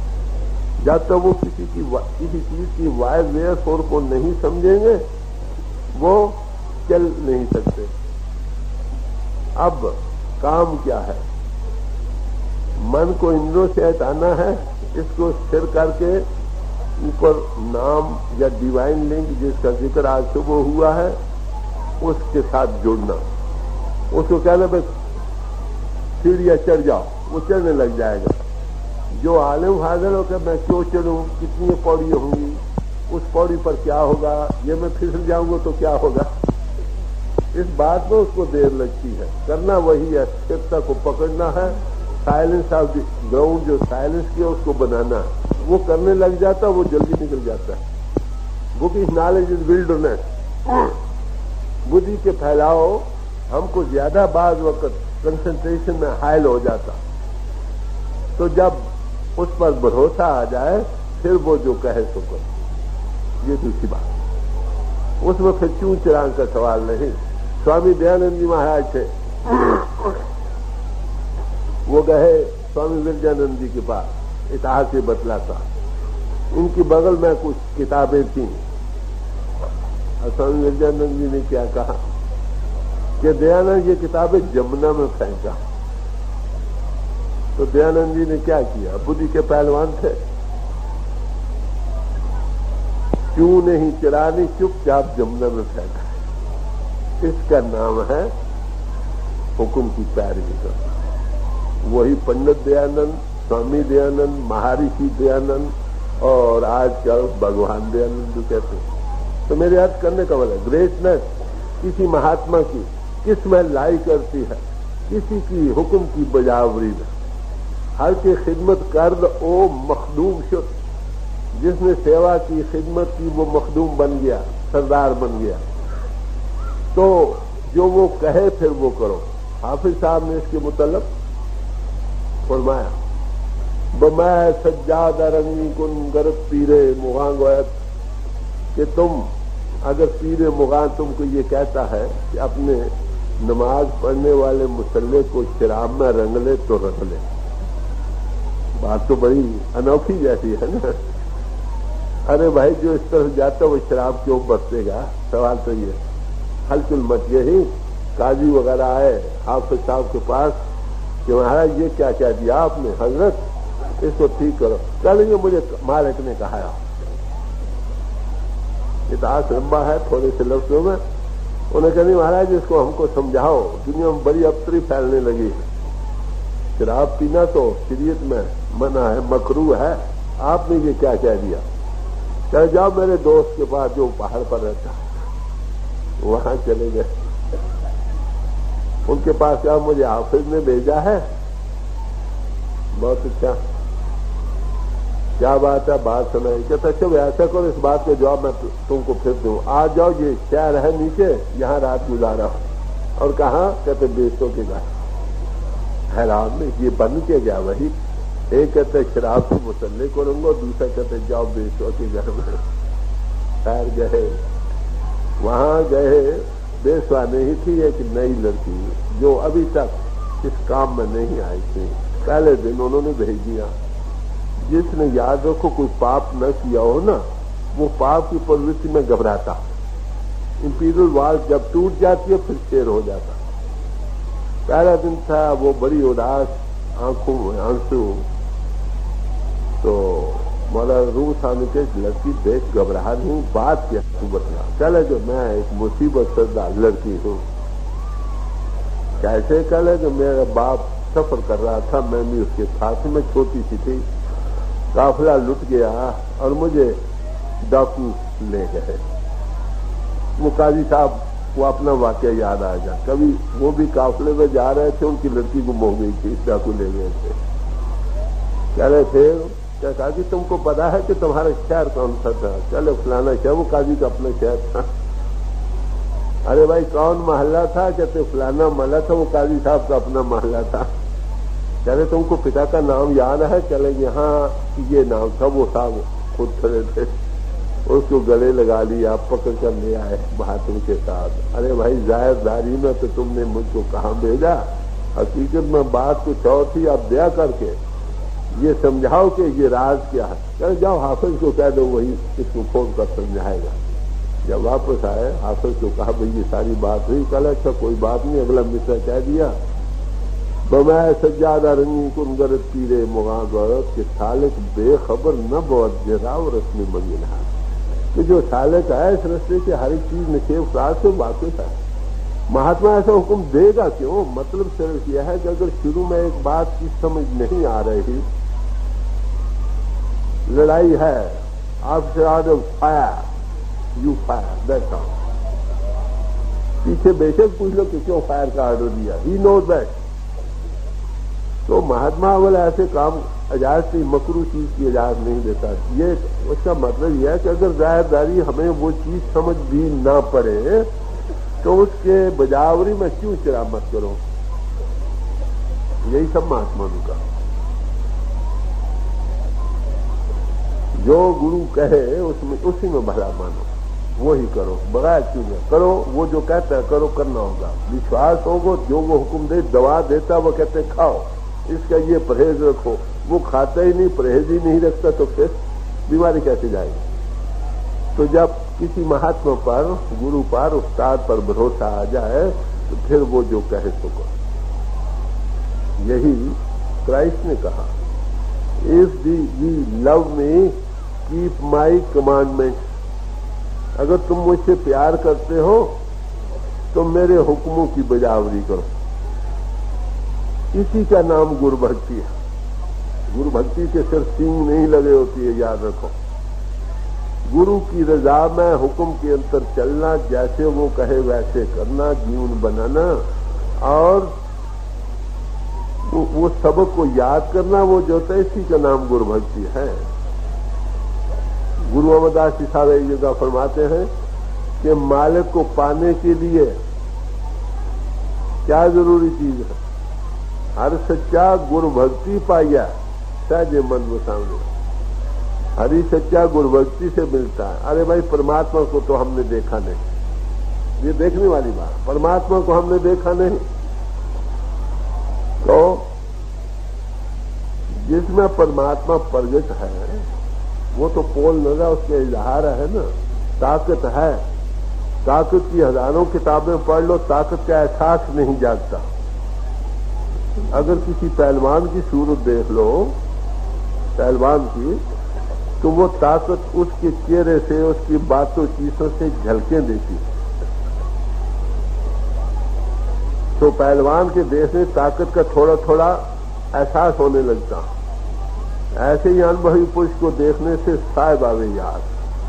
जब तक वो किसी चीज की वाय वेयर फोर को नहीं समझेंगे, वो चल नहीं सकते। अब काम क्या है, मन को इंद्रियों से हटाना है, इसको स्थिर करके ऊपर नाम या डिवाइन लिंक जिसका जिक्र आज सुबह हुआ है उसके साथ जुड़ना। उसको कहना भाई सीढ़ियां चढ़ जाओ, वो चढ़ने लग जाएगा। जो आलिम हाजिर होकर मैं क्यों चढ़ूं, कितनी पौड़ी होंगी, उस पौड़ी पर क्या होगा, ये मैं फिसल जाऊंगा तो क्या होगा। इस बात में उसको देर लगती है। करना वही है, स्थिरता को पकड़ना है, साइलेंस ऑफ द ग्राउंड, जो साइलेंस किया उसको बनाना। वो करने लग जाता, वो जल्दी निकल जाता है। Book is knowledge is wilderness. बुद्धि के फैलाव हमको ज्यादा बाज वक्त कंसंट्रेशन में हायल हो जाता। तो जब उस पर भरोसा आ जाए फिर वो जो कहे सो कर। ये दूसरी बात, उसमें फिर चूं चिराग का सवाल नहीं। स्वामी दयानंद जी महाराज थे, वो गए स्वामी विरजानंद जी के पास, इतिहास से बतलाता। इनकी बगल में कुछ किताबें थी और स्वामी विरजानंद जी ने क्या कहा कि दयानंद ये किताबें जमुना में फेंका। तो दयानंद जी ने क्या किया, बुद्धि के पहलवान थे, क्यों नहीं चिरानी, चुपचाप जमुना में फेंका। इसका नाम है हुक्म की पैरवी करना। वही पंडित दयानंद, स्वामी दयानंद, महर्षि दयानंद और आजकल भगवान दयानंद जो कहते हैं। तो मेरे अर्थ करने का मतलब ग्रेटनेस किसी महात्मा की किस में लाई करती है, किसी की हुक्म की बजावरी में। हर की खिदमत कर्द ओ मखदूम शुद्ध, जिसने सेवा की, खिदमत की, वो मखदूम बन गया, सरदार बन गया। तो जो वो कहे फिर वो करो। हाफिज साहब ने इसके मुतल्लिक़ फरमाया, बमै सज्जाद रंगी कुन गरत पीरे मुगां गोयत, कि तुम अगर पीरे मुगां तुमको ये कहता है कि अपने नमाज पढ़ने वाले मुसल्ले को शराब में रंग ले तो रंग ले। बात तो बड़ी अनोखी जैसी है ना। अरे भाई जो इस तरह जाता वो शराब क्यों बरतेगा, सवाल तो ये। हलचुल मच गई, काजी वगैरह आए हाफिज साहब के पास कि महाराज ये क्या क्या दिया आपने, हजरत इसको ठीक करो। कल मुझे मालिक ने कहा। इतिहास लंबा है, थोड़े से लफ्जों में उन्हें कहनी महाराज इसको हमको समझाओ, दुनिया में बड़ी अबतरी फैलने लगी है। शराब पीना तो शरीयत में मना है, मकरूह है, आपने ये क्या कह दिया। चल जाओ मेरे दोस्त के पास जो पहाड़ पर रहता है, वहां चले गए। उनके पास क्या, मुझे हाफिज ने भेजा है। बहुत अच्छा, क्या बात है, बात सुनाई। कहते अच्छा ऐसा करो, इस बात का जवाब मैं तुमको फिर दूं। आ जाओ, ये शहर है नीचे, यहां रात गुजारा। और कहा, कहते बेस्तों के घर। हैरान में ये बन के गया वही। एक कहते शराब के मुसल्ले करूंगा, दूसरा कहते जाओ बेस्तों के घर में। खैर गए, वहां गए, बेसवा नहीं थी एक नई लड़की जो अभी तक इस काम में नहीं आई थी। पहले दिन उन्होंने भेज दिया। जिसने याद रखो कोई पाप न किया हो ना, वो पाप की प्रवृत्ति में घबराता। इंपीरियल वाल जब टूट जाती है फिर शेर हो जाता। पहला दिन था, वो बड़ी उदास, आंखों में आंसू। तो मौला रूह सामने के लड़की देख घबरा नहीं, बात क्या तू बता। चले जो मैं एक मुसीबत सदा लड़की हूं। कैसे कल जो मेरा बाप सफर कर रहा था, मैं भी उसके साथ में छोटी सी थी, काफिला लुट गया और मुझे डाकू ले गए। वो काजी साहब को अपना वाकया याद आ जा। कभी वो भी काफिले में जा रहे थे, उनकी लड़की गुम हो गई थी, डाकू ले गए थे। कह रहे थे, क्या काजी तुमको पता है कि तुम्हारा शहर कौन सा था? चलो फलाना शहर। वो काजी का अपना शहर था। अरे भाई कौन मोहल्ला था? कहते फलाना मोहल्ला था। वो काजी साहब का अपना मोहल्ला था। चले तुमको पिता का नाम याद है? चले यहाँ ये नाम था। वो साहब खुद खड़े थे, उसको गले लगा लिया, पकड़ कर ले आए बहादुर के साथ। अरे भाई जाहिरदारी में तो तुमने मुझको कहाँ भेजा, हकीकत में बात कुछ और थी। अब दया करके ये समझाओ कि ये राज क्या है। चल जाओ हाफिज को कह दो, वही इसको फोन कर समझाएगा। जब वापस आए हाफिज को कहा भाई ये सारी बात हुई। कल अच्छा कोई बात नहीं, अगला मिसरा कह दिया, बमै सज्जादा रंगी कुन गरत पीरे मुगा गौरत के सालिक बेखबर न बहुत जराव रस्म मंगिल है। कि जो सालिक है इस रस्ते से हर एक चीज निषेध रात से वाकिफ है। महात्मा ऐसा हुक्म देगा क्यों? मतलब सिर्फ यह है कि अगर शुरू में एक बात की समझ नहीं आ रही, लड़ाई है, आपसे आगे fire, you fire, that's all. पीछे बेशक पूछ लो कि क्यों फायर का ऑर्डर दिया, ही नोज दैट। तो महात्मा वाला ऐसे काम इजाजत नहीं, मकरू चीज की इजाजत नहीं देता। ये उसका मतलब यह है कि अगर जाहिरदारी हमें वो चीज समझ भी ना पड़े तो उसके बजावरी में क्यों चिरा मत करो। यही सब महात्माओं का, जो गुरु कहे उसमें उसी में भला मानो, वो ही करो, बगैर क्यों नहीं करो। वो जो कहता है करो, करना होगा, विश्वास होगा। जो वो हुक्म दे, दवा देता वो कहते खाओ, इसका ये परहेज रखो, वो खाता ही नहीं, परहेज ही नहीं रखता, तो फिर बीमारी कैसे जाएगी। तो जब किसी महात्मा पर, गुरु पर, उस्ताद पर भरोसा आ जाए तो फिर वो जो कहे सो करो। यही क्राइस्ट ने कहा, if we love me keep my commandment. अगर तुम मुझसे प्यार करते हो तो मेरे हुक्मों की बजावरी करो। इसी का नाम गुरु भक्ति है। गुरु भक्ति के सिर्फ सींग नहीं लगे होती है, याद रखो। गुरु की रजा में हुक्म के अंतर चलना, जैसे वो कहे वैसे करना, जीवन बनाना, और वो सबक को याद करना, वो जो है इसी का नाम गुरु भक्ति है। गुरु अमरदास जी साहब एक जगह फरमाते हैं कि मालिक को पाने के लिए क्या जरूरी चीज है। हर सच्चा गुरु भक्ति पाया सहजे मन वो सामने। हरी सच्चा गुरु भक्ति से मिलता है। अरे भाई, परमात्मा को तो हमने देखा नहीं, ये देखने वाली बात, परमात्मा को हमने देखा नहीं। तो जिसमें परमात्मा प्रगट है वो तो पोल नजर, उसके इजहार है ना, ताकत है। ताकत की हजारों किताबें पढ़ लो, ताकत का एहसास नहीं जागता। अगर किसी पहलवान की सूरत देख लो, पहलवान की, तो वो ताकत उसके चेहरे से, उसकी बातों चीजों से झलकें देती है। तो पहलवान के देश में ताकत का थोड़ा थोड़ा एहसास होने लगता। ऐसे ही अनुभवी पुरुष को देखने से साहिब आवे याद,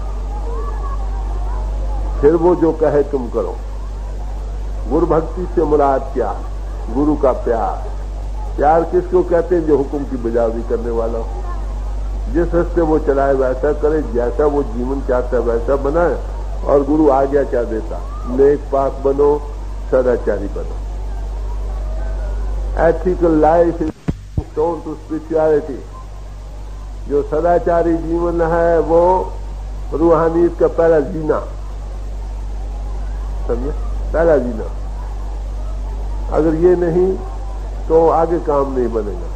फिर वो जो कहे तुम करो। गुरु भक्ति से मुराद क्या? गुरु का प्यार। प्यार किसको कहते हैं? जो हुक्म की बजावरी करने वाला हो। जिस रास्ते वो चलाए वैसा करे, जैसा वो जीवन चाहता है वैसा बनाए। और गुरु आज्ञा क्या देता? नेक पाक बनो, सदाचारी बनो। Ethical life is stone to spirituality. जो सदाचारी जीवन है वो रूहानियत का पहला जीना, समझे? पहला जीना। अगर ये नहीं तो आगे काम नहीं बनेगा।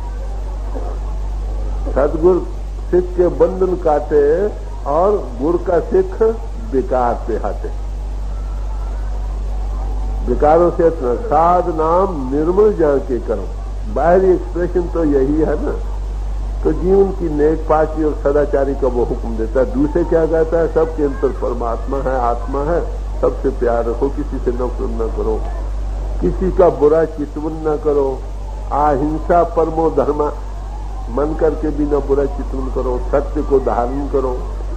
सदगुरु सिख के बंधन काटे और गुरु का सिख बेकार पे हाथे। बेकारों से इतना साध नाम निर्मल जान के करो। बाहरी एक्सप्रेशन तो यही है ना। तो जीवन की नेक पाकी और सदाचारी का वो हुक्म देता है। दूसरे क्या कहता है? सबके अंतर परमात्मा है, आत्मा है, सबसे प्यार रखो, किसी से नफरत न करो, किसी का बुरा चितवन न करो, अहिंसा परमो धर्म, मन करके भी न बुरा चितवन करो, सत्य को धारण करो,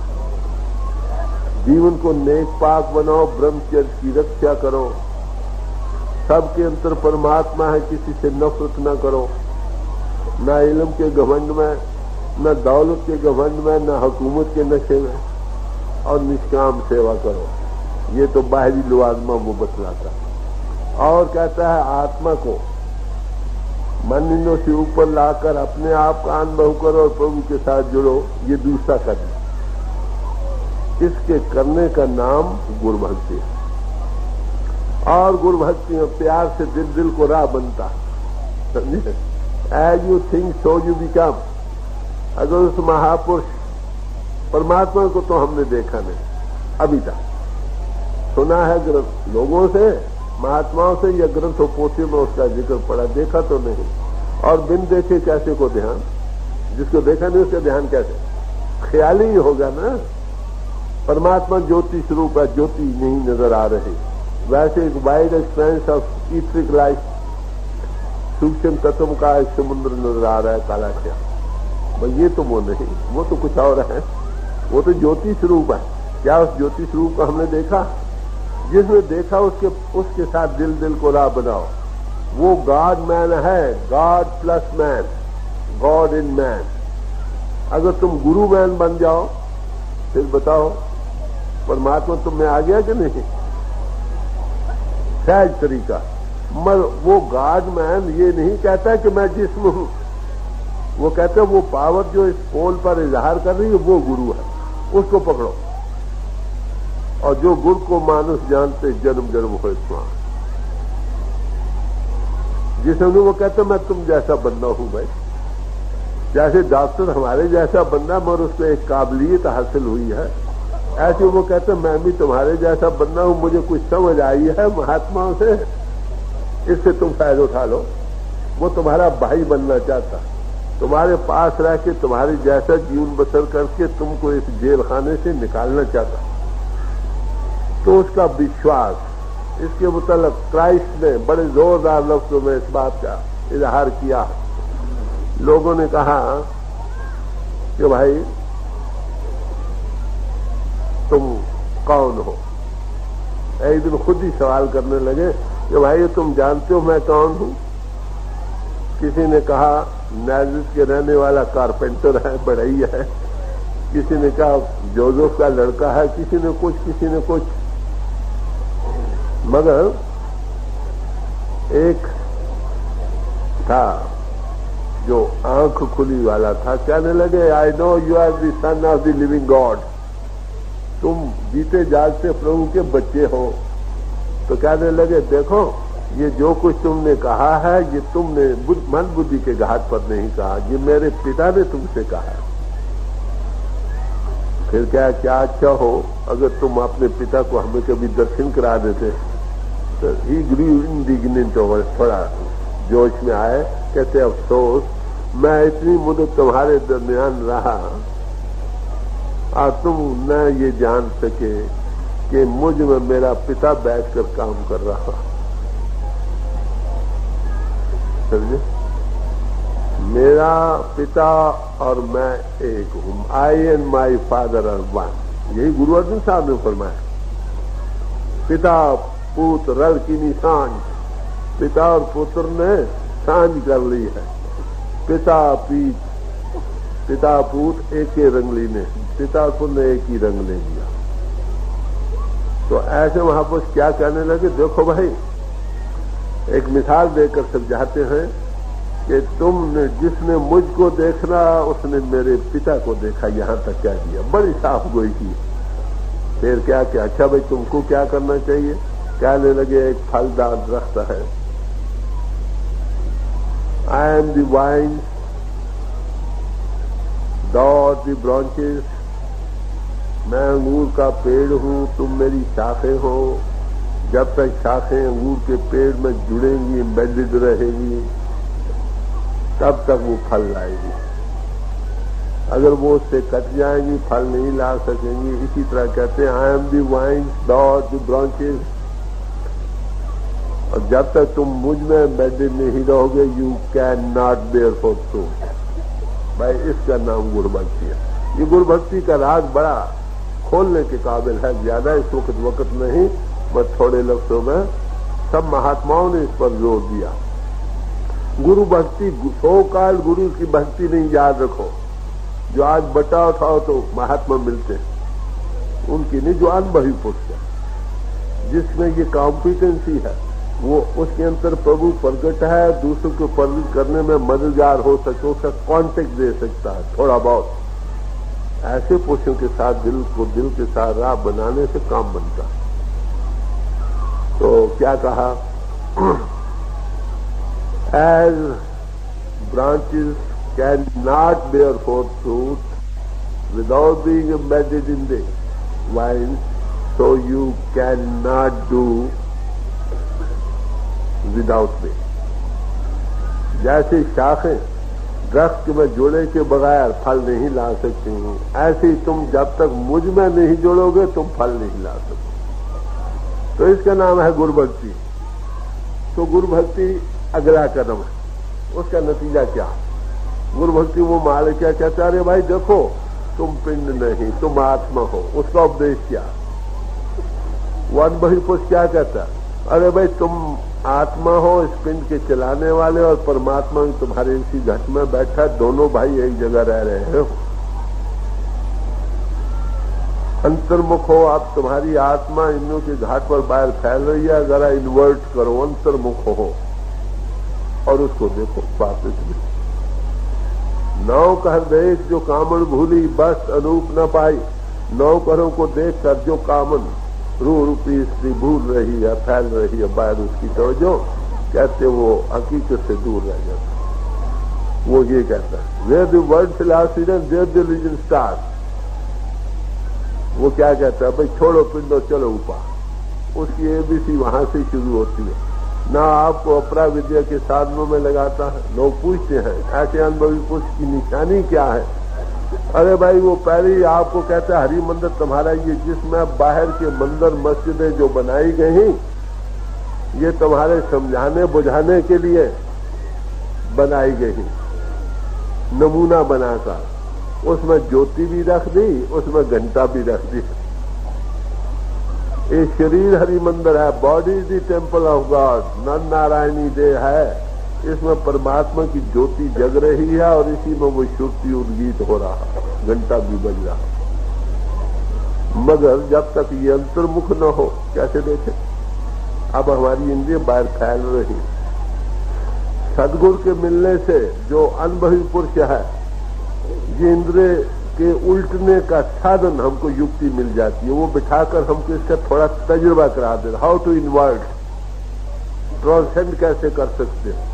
जीवन को नेक पाक बनाओ, ब्रह्मचर्य की रक्षा करो, सबके अंतर परमात्मा है, किसी से नफरत न करो, न इल्म के घमंड में, न दौलत के घमंड में, न हुकूमत के नशे में, और निष्काम सेवा करो। ये तो बाहरी लुआजमा वो बतलाता। और कहता है आत्मा को मन इंद्रियों से ऊपर लाकर अपने आप का अनुभव करो और प्रभु के साथ जुड़ो। ये दूसरा करना। इसके करने का नाम गुरु भक्ति है। और गुरु भक्ति में प्यार से दिल दिल को राह बनता, समझे? As you think so you become. अगर उस महापुरुष परमात्मा को तो हमने देखा नहीं अभी तक, सुना है ग्रंथ लोगों से, महात्माओं से, या ग्रंथों पोथी में उसका जिक्र पड़ा, देखा तो नहीं। और बिन देखे कैसे को ध्यान? जिसको देखा नहीं उसका ध्यान कैसे? ख्याल ही होगा ना। परमात्मा ज्योति स्वरूप है, ज्योति नहीं नजर आ रही। वैसे एक wide expanse of etheric life, सूक्ष्म तत्व का एक समुद्र नजर आ रहा है, काला क्या। ये तो वो नहीं, वो तो कुछ और है। वो तो ज्योति स्वरूप है। क्या उस ज्योति स्वरूप को हमने देखा? जिसने देखा उसके साथ दिल दिल को राह बनाओ। वो गॉड मैन है, God plus man, God in man. अगर तुम गुरु मैन बन जाओ फिर बताओ परमात्मा तुम में आ गया कि नहीं? सहज तरीका। मगर वो गॉड मैन ये नहीं कहता कि मैं जिस्म हूं, वो कहता है वो पावर जो इस पोल पर इजहार कर रही है वो गुरु है, उसको पकड़ो। और जो गुरु को मानुष जानते जन्म जन्म हो स्वाम, जिसमें वो कहते मैं तुम जैसा बंदा हूं भाई। जैसे डॉक्टर हमारे जैसा बंदा मगर उसको एक काबिलियत हासिल हुई है, ऐसे वो कहते मैं भी तुम्हारे जैसा बंदा हूं, मुझे कुछ समझ आई है महात्माओं से, इससे तुम फायदा उठा लो। वो तुम्हारा भाई बनना चाहता, तुम्हारे पास रह के तुम्हारे जैसा जीवन बसर करके तुमको इस जेल खाने से निकालना चाहता। तो उसका विश्वास, इसके मुताबिक क्राइस्ट ने बड़े जोरदार लफ्जों में इस बात का इजहार किया। लोगों ने कहा कि भाई तुम कौन हो? एक दिन खुद ही सवाल करने लगे कि भाई तुम जानते हो मैं कौन हूं? किसी ने कहा नाजिस के रहने वाला कारपेंटर है, बढ़ई है। किसी ने कहा जोसेफ का लड़का है, किसी ने कुछ। मगर एक था जो आंख खुली वाला था, कहने लगे I know you are the son of the living God, तुम जीते जागते प्रभु के बच्चे हो। तो कहने लगे देखो ये जो कुछ तुमने कहा है ये तुमने मन बुद्धि के घाट पर नहीं कहा, ये मेरे पिता ने तुमसे कहा। फिर क्या अच्छा हो अगर तुम अपने पिता को हमें कभी दर्शन करा देते। तो ही ग्रू इंडिग्नेंट ओवर, थोड़ा जोश में आए, कहते अफसोस मैं इतनी मुद्दत तुम्हारे दरमियान रहा और तुम न ये जान सके कि मुझ में मेरा पिता बैठकर काम कर रहा। समझे? मेरा पिता और मैं एक हूं, I and my father are one. यही गुरु अर्जुन साहब ने फरमाया। पिता पुत्र रल की निशान, पिता और पुत्र ने सांझ कर ली है। पिता पुत्र एक ही रंग लीने, पिता को ने एक ही रंग ले लिया। तो ऐसे महापुरुष क्या कहने लगे, देखो भाई एक मिसाल देकर समझाते हैं कि तुमने जिसने मुझको देखना उसने मेरे पिता को देखा, यहां तक कह दिया, बड़ी साफ गोई की। फिर क्या अच्छा भाई तुमको क्या करना चाहिए? कहने लगे एक फलदार दरख्त है, I am the vine, thou art the branches, मैं अंगूर का पेड़ हूं, तुम मेरी शाखें हो। जब तक शाखें अंगूर के पेड़ में जुड़ेंगी, एम्बेडेड रहेगी, तब तक वो फल लाएगी। अगर वो उससे कट जाएंगी फल नहीं ला सकेंगी। इसी तरह कहते हैं I am the vine, thou art the branches, और जब तक तुम मुझ में एम्बेडेड नहीं रहोगे you can not bear for fruit. भाई इसका नाम गुरु भक्ति है। ये गुरु भक्ति का राज बड़ा खोलने के काबिल है। ज्यादा इस वक्त नहीं, मैं थोड़े लफ्जों में सब महात्माओं ने इस पर जोर दिया। गुरु भक्ति सो काल गुरु की भक्ति नहीं, याद रखो। जो आज बटा उठाओ तो महात्मा मिलते हैं, उनकी नहीं, जो अनुभवी पुरुष है, जिसमें ये कॉम्पिटेंसी है, वो उसके अंदर प्रभु प्रगट है, दूसरों को प्रगट करने में मददगार हो सके, उसका कॉन्टेक्ट दे सकता है थोड़ा बहुत। ऐसे पुरुषों के साथ दिल के साथ राह बनाने से काम बनता। तो क्या कहा, as branches can not bear forth fruit without being embedded in the vine, so you can not do without me. जैसे शाखें दरख्त में जुड़े के बगैर फल नहीं ला सकती हूं, ऐसे ही तुम जब तक मुझ में नहीं जुड़ोगे तुम फल नहीं ला सकते। तो इसका नाम है गुरु भक्ति। तो गुरु भक्ति अगला कदम है। उसका नतीजा क्या? गुरु भक्ति वो मालिक क्या कहता है, अरे भाई देखो तुम पिंड नहीं, तुम आत्मा हो। उसका उपदेश क्या? वो अनुभवी पुरुष क्या कहता? अरे भाई तुम आत्मा हो, इस पिंड के चलाने वाले, और परमात्मा भी तुम्हारे इसी घट में बैठा, दोनों भाई एक जगह रह रहे हो। अंतर्मुख हो आप, तुम्हारी आत्मा इंद्रियों के घाट पर बाहर फैल रही है, जरा इन्वर्ट करो, अंतर्मुख हो और उसको देखो वापस भी। नौ कर देख जो कामन भूली, बस अनूप न पाई। नौ करों को देख कर जो कामन रूपी स्त्री भूल रही है, फैल रही है बाहर, उसकी तवज्जो कहते वो हकीकत से दूर रह जाता। वो ये कहता है where the word philosophy there the religion start. वो क्या कहता है? भाई छोड़ो पिंडो चलो ऊपर। उसकी एबीसी वहां से शुरू होती है। ना आपको अपरा विद्या के साधनों में लगाता है। लोग पूछते हैं ऐसे अनुभवी पुरुष की निशानी क्या है? अरे भाई वो पहले ही आपको कहता है हरि मंदिर तुम्हारा, ये जिसमें बाहर के मंदिर मस्जिदें जो बनाई गई ये तुम्हारे समझाने बुझाने के लिए बनाई गई, नमूना बनाकर। उसमें ज्योति भी रख दी, उसमें घंटा भी रख दी। ये शरीर हरि मंदिर है, body is the temple of God, नर नारायणी देह है। इसमें परमात्मा की ज्योति जग रही है और इसी में वो श्रुति उद्गीत हो रहा है, घंटा भी बज रहा। मगर जब तक ये अंतर्मुख न हो, कैसे देखें? अब हमारी इंद्रिय बाहर फैल रही। सदगुरु के मिलने से जो अनुभवी पुरुष है, ये इंद्रिय के उल्टने का साधन हमको युक्ति मिल जाती है। वो बिठाकर हमको इसका थोड़ा तजुर्बा करा दे, हाउ टू इन्वर्ट, ट्रांसेंड कैसे कर सकते हैं।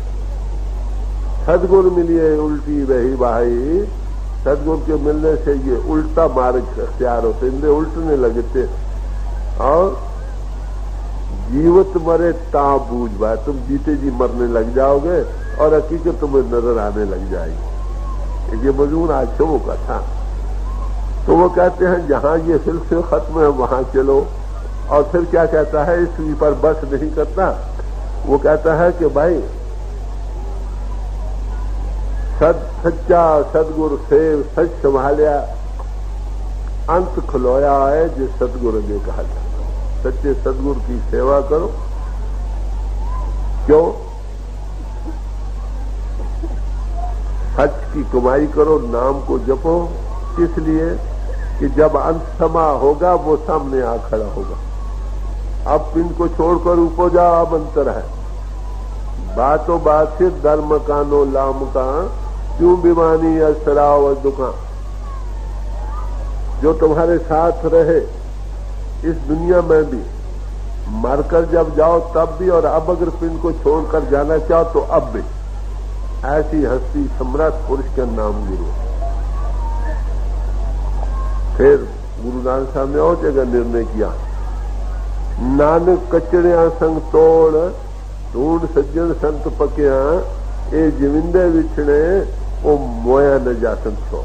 सदगुरु मिलिए उल्टी वही भाई, सदगुरु के मिलने से ये उल्टा मार्ग अख्तियार होते, इंद्रिय उल्टने लगते और जीवत मरे ता बूझ भाई, तुम जीते जी मरने लग जाओगे और हकीकत तुम्हें नजर आने लग जाएगी। ये मजमून आश्रमों का था। तो वो कहते हैं जहां ये सिलसिला खत्म है वहां चलो। और फिर क्या कहता है, इस पर बस नहीं करता। वो कहता है कि भाई सच्चा सदगुरु सेव सच संभालिया, अंत खलोया है जिस सदगुरु ने कहा जाता। सच्चे सदगुरु की सेवा करो। क्यों? सच की कमाई करो, नाम को जपो। किस लिए? कि जब अंत समा होगा वो सामने आ खड़ा होगा। अब पिंड को छोड़कर ऊपर जाओ, अब अंतर है। बातों बात से धर्म कानो लाम का, क्यों बीमानी असराव दुखा। जो तुम्हारे साथ रहे इस दुनिया में भी, मरकर जब जाओ तब भी, और अब अगर पिंड को छोड़कर जाना चाहो तो अब भी। ऐसी हस्ती सम्राट पुरुष का नाम गुरु। फिर गुरु नानक साहब ने और जगह निर्णय किया, नानक कचड़िया संग तोड़, ढूंढ सज्जन संत पकिया, ए जिविंदे विछड़े ओ मोया न जासन छो।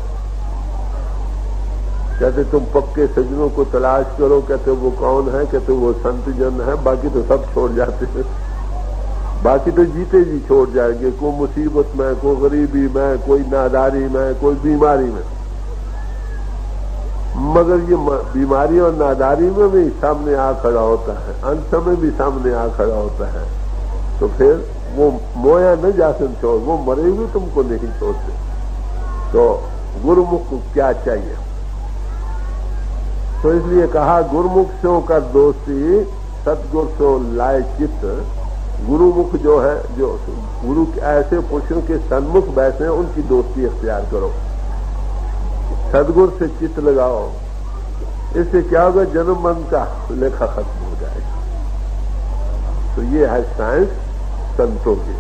कहते तुम पक्के सज्जनों को तलाश करो। कहते वो कौन है? कहते वो संत जन है, बाकी तो सब छोड़ जाते हैं। बाकी तो जीते जी छोड़ जाएंगे, कोई मुसीबत में, कोई गरीबी में, कोई नादारी में, कोई बीमारी में। मगर ये बीमारी और नादारी में भी सामने आ खड़ा होता है, अंत में भी सामने आ खड़ा होता है। तो फिर वो मोया न जासन छोड़, वो मरे हुए तुमको नहीं छोड़ते। तो गुरुमुख को क्या चाहिए? तो इसलिए कहा गुरुमुख से कर दोस्ती, सतगुरु से लाए चित्त। गुरुमुख जो है, जो गुरु ऐसे पुरुषों के सन्मुख बैठे हैं, उनकी दोस्ती अख्तियार करो। सदगुरु से चित्त लगाओ। इससे क्या होगा? जन्म मन का लेखा खत्म हो जाएगा। तो ये है साइंस संतों की।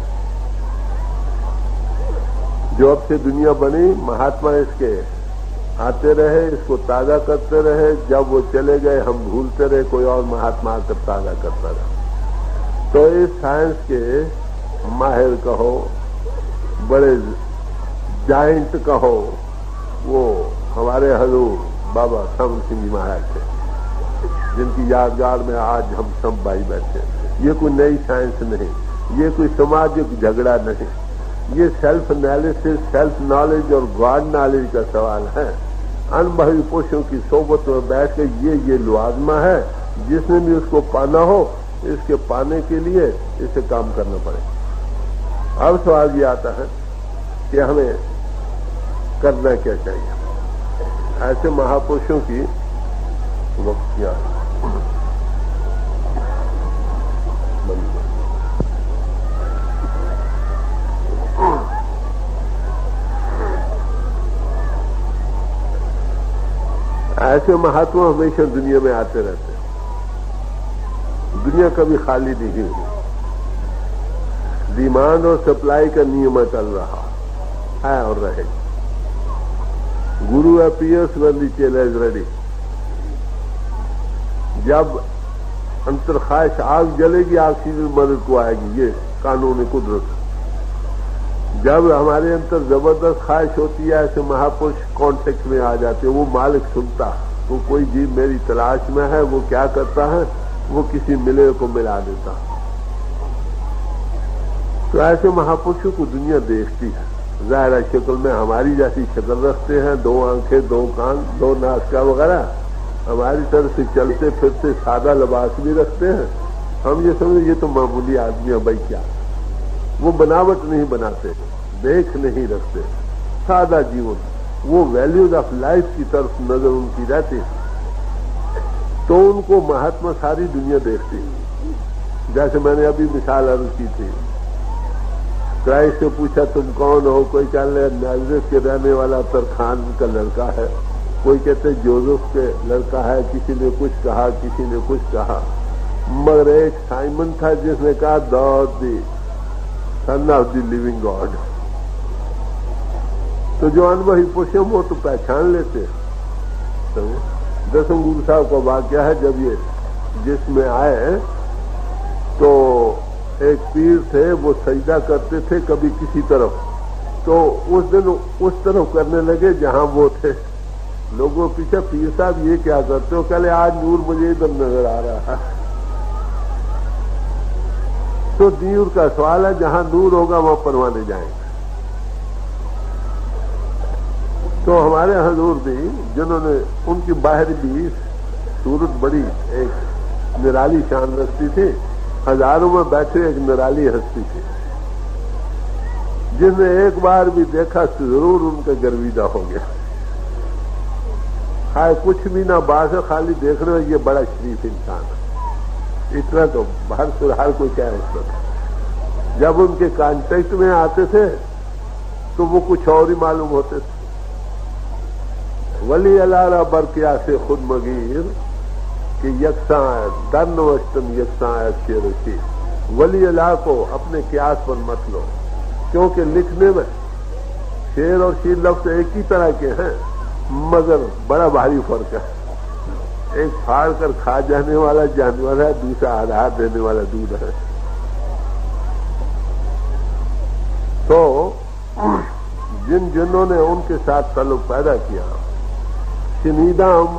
जो अब से दुनिया बनी, महात्मा इसके आते रहे, इसको ताजा करते रहे। जब वो चले गए हम भूलते रहे, कोई और महात्मा आकर ताजा करता रहा। तो इस साइंस के माहिर कहो, बड़े जाइंट कहो, वो हमारे हजूर बाबा समन सिंह जी महाराज थे, जिनकी यादगार में आज हम सब भाई बैठे। ये कोई नई साइंस नहीं, ये कोई सामाजिक झगड़ा नहीं, ये सेल्फ एनालिसिस, सेल्फ नॉलेज और गॉड नॉलेज का सवाल है। अनुभवी पुरुषों की सोबत में बैठ के ये लुआजमा है, जिसने भी उसको पाना हो, इसके पाने के लिए इसे काम करना पड़े। अब सवाल ये आता है कि हमें करना क्या चाहिए। ऐसे महापुरुषों की वक्त क्या ऐसे महात्मा हमेशा दुनिया में आते रहते हैं। दुनिया कभी खाली नहीं हुई। डिमांड और सप्लाई का नियम चल रहा है और रहेगा। Guru appears when the chela is ready. जब अंतर्खाश आग जलेगी, ऑक्सीजन मदद को आएगी। ये कानून कुदरत है। जब हमारे अंदर जबरदस्त ख्वाहिश होती है, ऐसे महापुरुष कांटेक्ट में आ जाते हैं। वो मालिक सुनता, वो कोई जीव मेरी तलाश में है, वो क्या करता है, वो किसी मिले को मिला देता। तो ऐसे महापुरुषों को दुनिया देखती है। जाहिर शक्ल में हमारी जैसी शक्ल रखते हैं, 2 आंखें, 2 कान, 2 नासका वगैरह। हमारी तरह से चलते फिरते सादा लिबास भी रखते हैं। हम ये समझे ये तो मामूली आदमी है, भाई क्या। वो बनावट नहीं बनाते, देख नहीं रखते, सादा जीवन। वो वैल्यूज ऑफ लाइफ की तरफ नजर उनकी रहती है। तो उनको महात्मा सारी दुनिया देखती है। जैसे मैंने अभी मिसाल अर्ज की थी, क्राइस्ट से पूछा तुम कौन हो? कोई कह रहे नाजरेथ के रहने वाला तरखान का लड़का है, कोई कहते जोसेफ के लड़का है। किसी ने कुछ कहा, किसी ने कुछ कहा, मगर एक साइमन था जिसने कहा the son of the living God. तो जो अनुभवी पुरुष है वो तो पहचान लेते। तो दसम गुरु साहब का वाक्य है, जब ये जिसमें आए तो एक पीर थे, वो सजदा करते थे कभी किसी तरफ, तो उस दिन उस तरफ करने लगे जहां वो थे। लोगों पीछे, पीर साहब ये क्या करते हो? कहले आज नूर मुझे इधर नजर आ रहा है। तो दूर का सवाल है, जहां नूर होगा वहां परवाने जाएंगे। तो हमारे हजूर भी, जिन्होंने उनकी बाहर भी सूरत बड़ी एक निराली शान रखती थी, हजारों में बैठे एक निराली हस्ती थी, जिसने एक बार भी देखा तो जरूर उनका गर्विदा हो गया। हाय कुछ भी ना बात है, खाली देख रहे हो ये बड़ा शरीफ इंसान है। इतना तो हर कोई कह रहा था। जब उनके कांटेक्ट में आते थे तो वो कुछ और ही मालूम होते थे। वली अलारा बरकिया से खुद मगीर कि यकसा दन वस्तन यकसा शेर रखी। वली अला को अपने क्यास पर मत लो, क्योंकि लिखने में शेर और शीर लफ्ज एक ही तरह के हैं, मगर बड़ा भारी फर्क है। एक फाड़ कर खा जाने वाला जानवर है, दूसरा आधार देने वाला दूध है। तो जिन्होंने उनके साथ ताल्लुक पैदा किया, शिनीदाम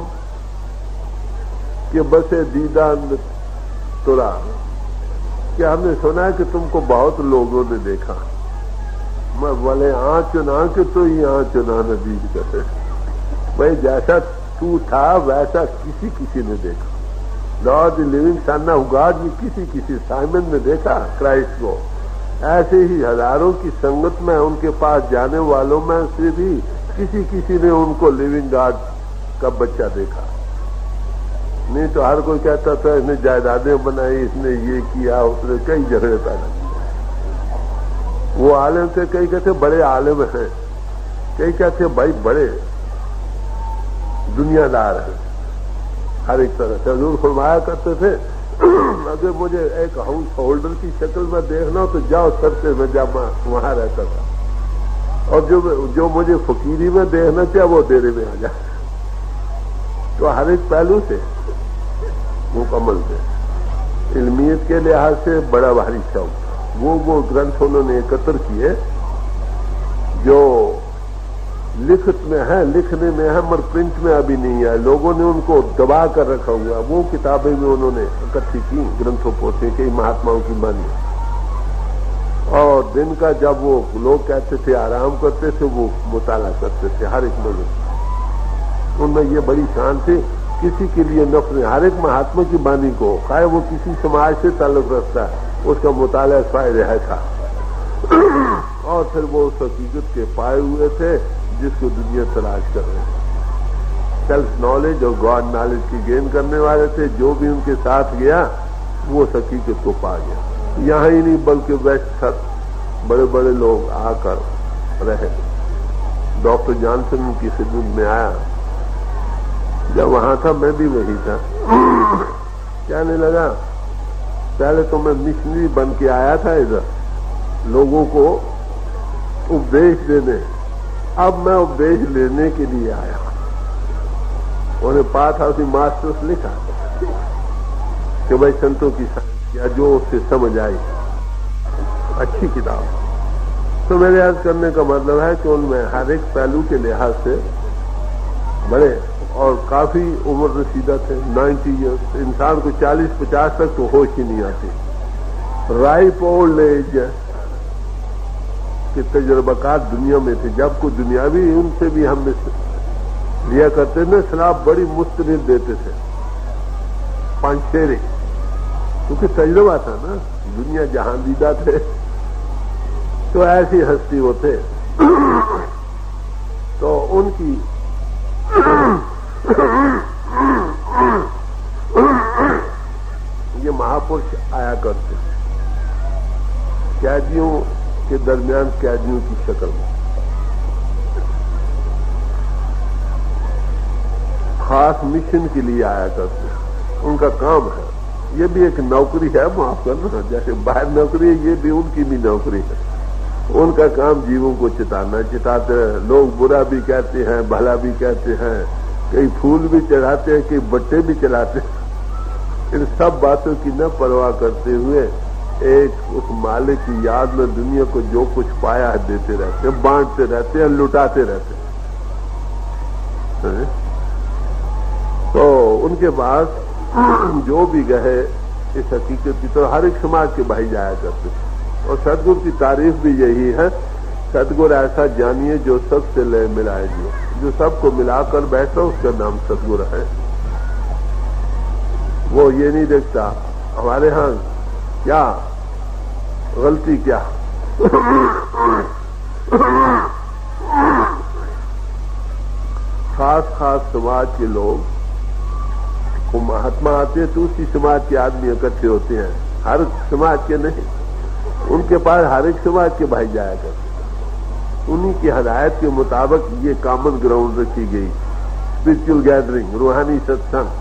के बसे दीदान तुरा, कि हमने सुना है कि तुमको बहुत लोगों ने देखा। मैं बोले चुना के तो यहाँ चुना नदीज करे भाई, जैसा तू था वैसा किसी ने देखा। Lord living son of God भी किसी साइमन ने देखा क्राइस्ट को। ऐसे ही हजारों की संगत में उनके पास जाने वालों में से भी किसी ने उनको लिविंग गॉड का बच्चा देखा। नहीं तो हर कोई कहता था इसने जायदादें बनाई, इसने ये किया, उसने कई झगड़े पैदा किए। वो आलिम थे, कई कहते बड़े आलिम हैं, कई कहते भाई बड़े दुनियादार है। हर एक तरह से हजूर फरमाया करते थे, अगर मुझे एक हाउस होल्डर की शक्ल में देखना हो तो जाओ सरते में, जब वहां रहता था। और जो मुझे फकीरी में देखना चाहिए वो डेरे में आ जाए। तो हर एक पहलू से मुकम्मल थे। इल्मियत के लिहाज से बड़ा भारी शौक था। वो ग्रंथ उन्होंने एकत्र किए जो लिखत में है, लिखने में है, मगर प्रिंट में अभी नहीं है। लोगों ने उनको दबा कर रखा हुआ। वो किताबें भी उन्होंने इकट्ठी की, ग्रंथों पोथी कई महात्माओं की मानी। और दिन का जब वो लोग कहते थे आराम करते थे, वो मुताला करते थे हर एक मजहब। उनमें ये बड़ी शान थी, किसी के लिए नफरत, हर एक महात्मा की बानी को, चाहे वो किसी समाज से ताल्लुक रखता है, उसका मुताला फायदे है था। और फिर वो उस हकीकत के पाए हुए थे जिसको दुनिया तलाश कर रहे हैं। सेल्फ नॉलेज और गॉड नॉलेज की गेन करने वाले थे। जो भी उनके साथ गया वो उस हकीकत को पा गया। यहां ही नहीं बल्कि वेस्ट तक बड़े बड़े लोग आकर रहे। डॉक्टर जॉनसन की खिदमत में आया, जब वहां था मैं भी वही था। कहने लगा, पहले तो मैं मिशनरी बन के आया था इधर लोगों को उपदेश देने, अब मैं उपदेश लेने के लिए आया। उन्हें पास हाउस मास्टर्स लिखा कि भाई संतों की साइंस या जो उससे समझ आई, अच्छी किताब। तो मेरे याद करने का मतलब है कि उनमें हर एक पहलू के लिहाज से बड़े और काफी उम्र रसीदा थे। 90 ईयर्स, इंसान को 40-50 तक तो होश ही नहीं आती। राइप ओल्ड एज के तजुर्बाकार दुनिया में थे। जब को दुनियावी उनसे भी हम लिया करते थे, शराब बड़ी मुस्तनिद देते थे, 5 शेरे, क्योंकि तजुर्बा था ना, दुनिया जहांदीदा थे। तो ऐसी हस्ती होते तो उनकी ये महापुरुष आया करते कैदियों के दरमियान, कैदियों की शक्ल में, खास मिशन के लिए आया करते हैं। उनका काम है, ये भी एक नौकरी है, माफ करना, जैसे बाहर नौकरी है, ये भी उनकी भी नौकरी है। उनका काम जीवों को चिताना, चिताते हैं। लोग बुरा भी कहते हैं, भला भी कहते हैं, कई फूल भी चढ़ाते हैं, कई बट्टे भी चलाते हैं। इन सब बातों की न परवाह करते हुए एक उस मालिक की याद में दुनिया को जो कुछ पाया है देते रहते हैं, बांटते रहते हैं, लुटाते रहते हैं। तो उनके पास जो भी गए इस हकीकत की तो हर एक समाज के भाई जाया करते थे। और सदगुरु की तारीफ भी यही है, सदगुरु ऐसा जानिए जो सबसे लय मिलाए दिए। जो सबको मिलाकर बैठा उसका नाम सदगुरु है। वो ये नहीं देखता हमारे यहां क्या गलती क्या। खास खास समाज के लोग वो महात्मा आते हैं तो उसी समाज के आदमी इकट्ठे होते हैं, हर समाज के नहीं। उनके पास हर एक समाज के भाई जाया करते। उन्हीं की हदायत के मुताबिक ये कॉमन ग्राउंड रखी गई, स्पिरिचुअल गैदरिंग, रूहानी सत्संग।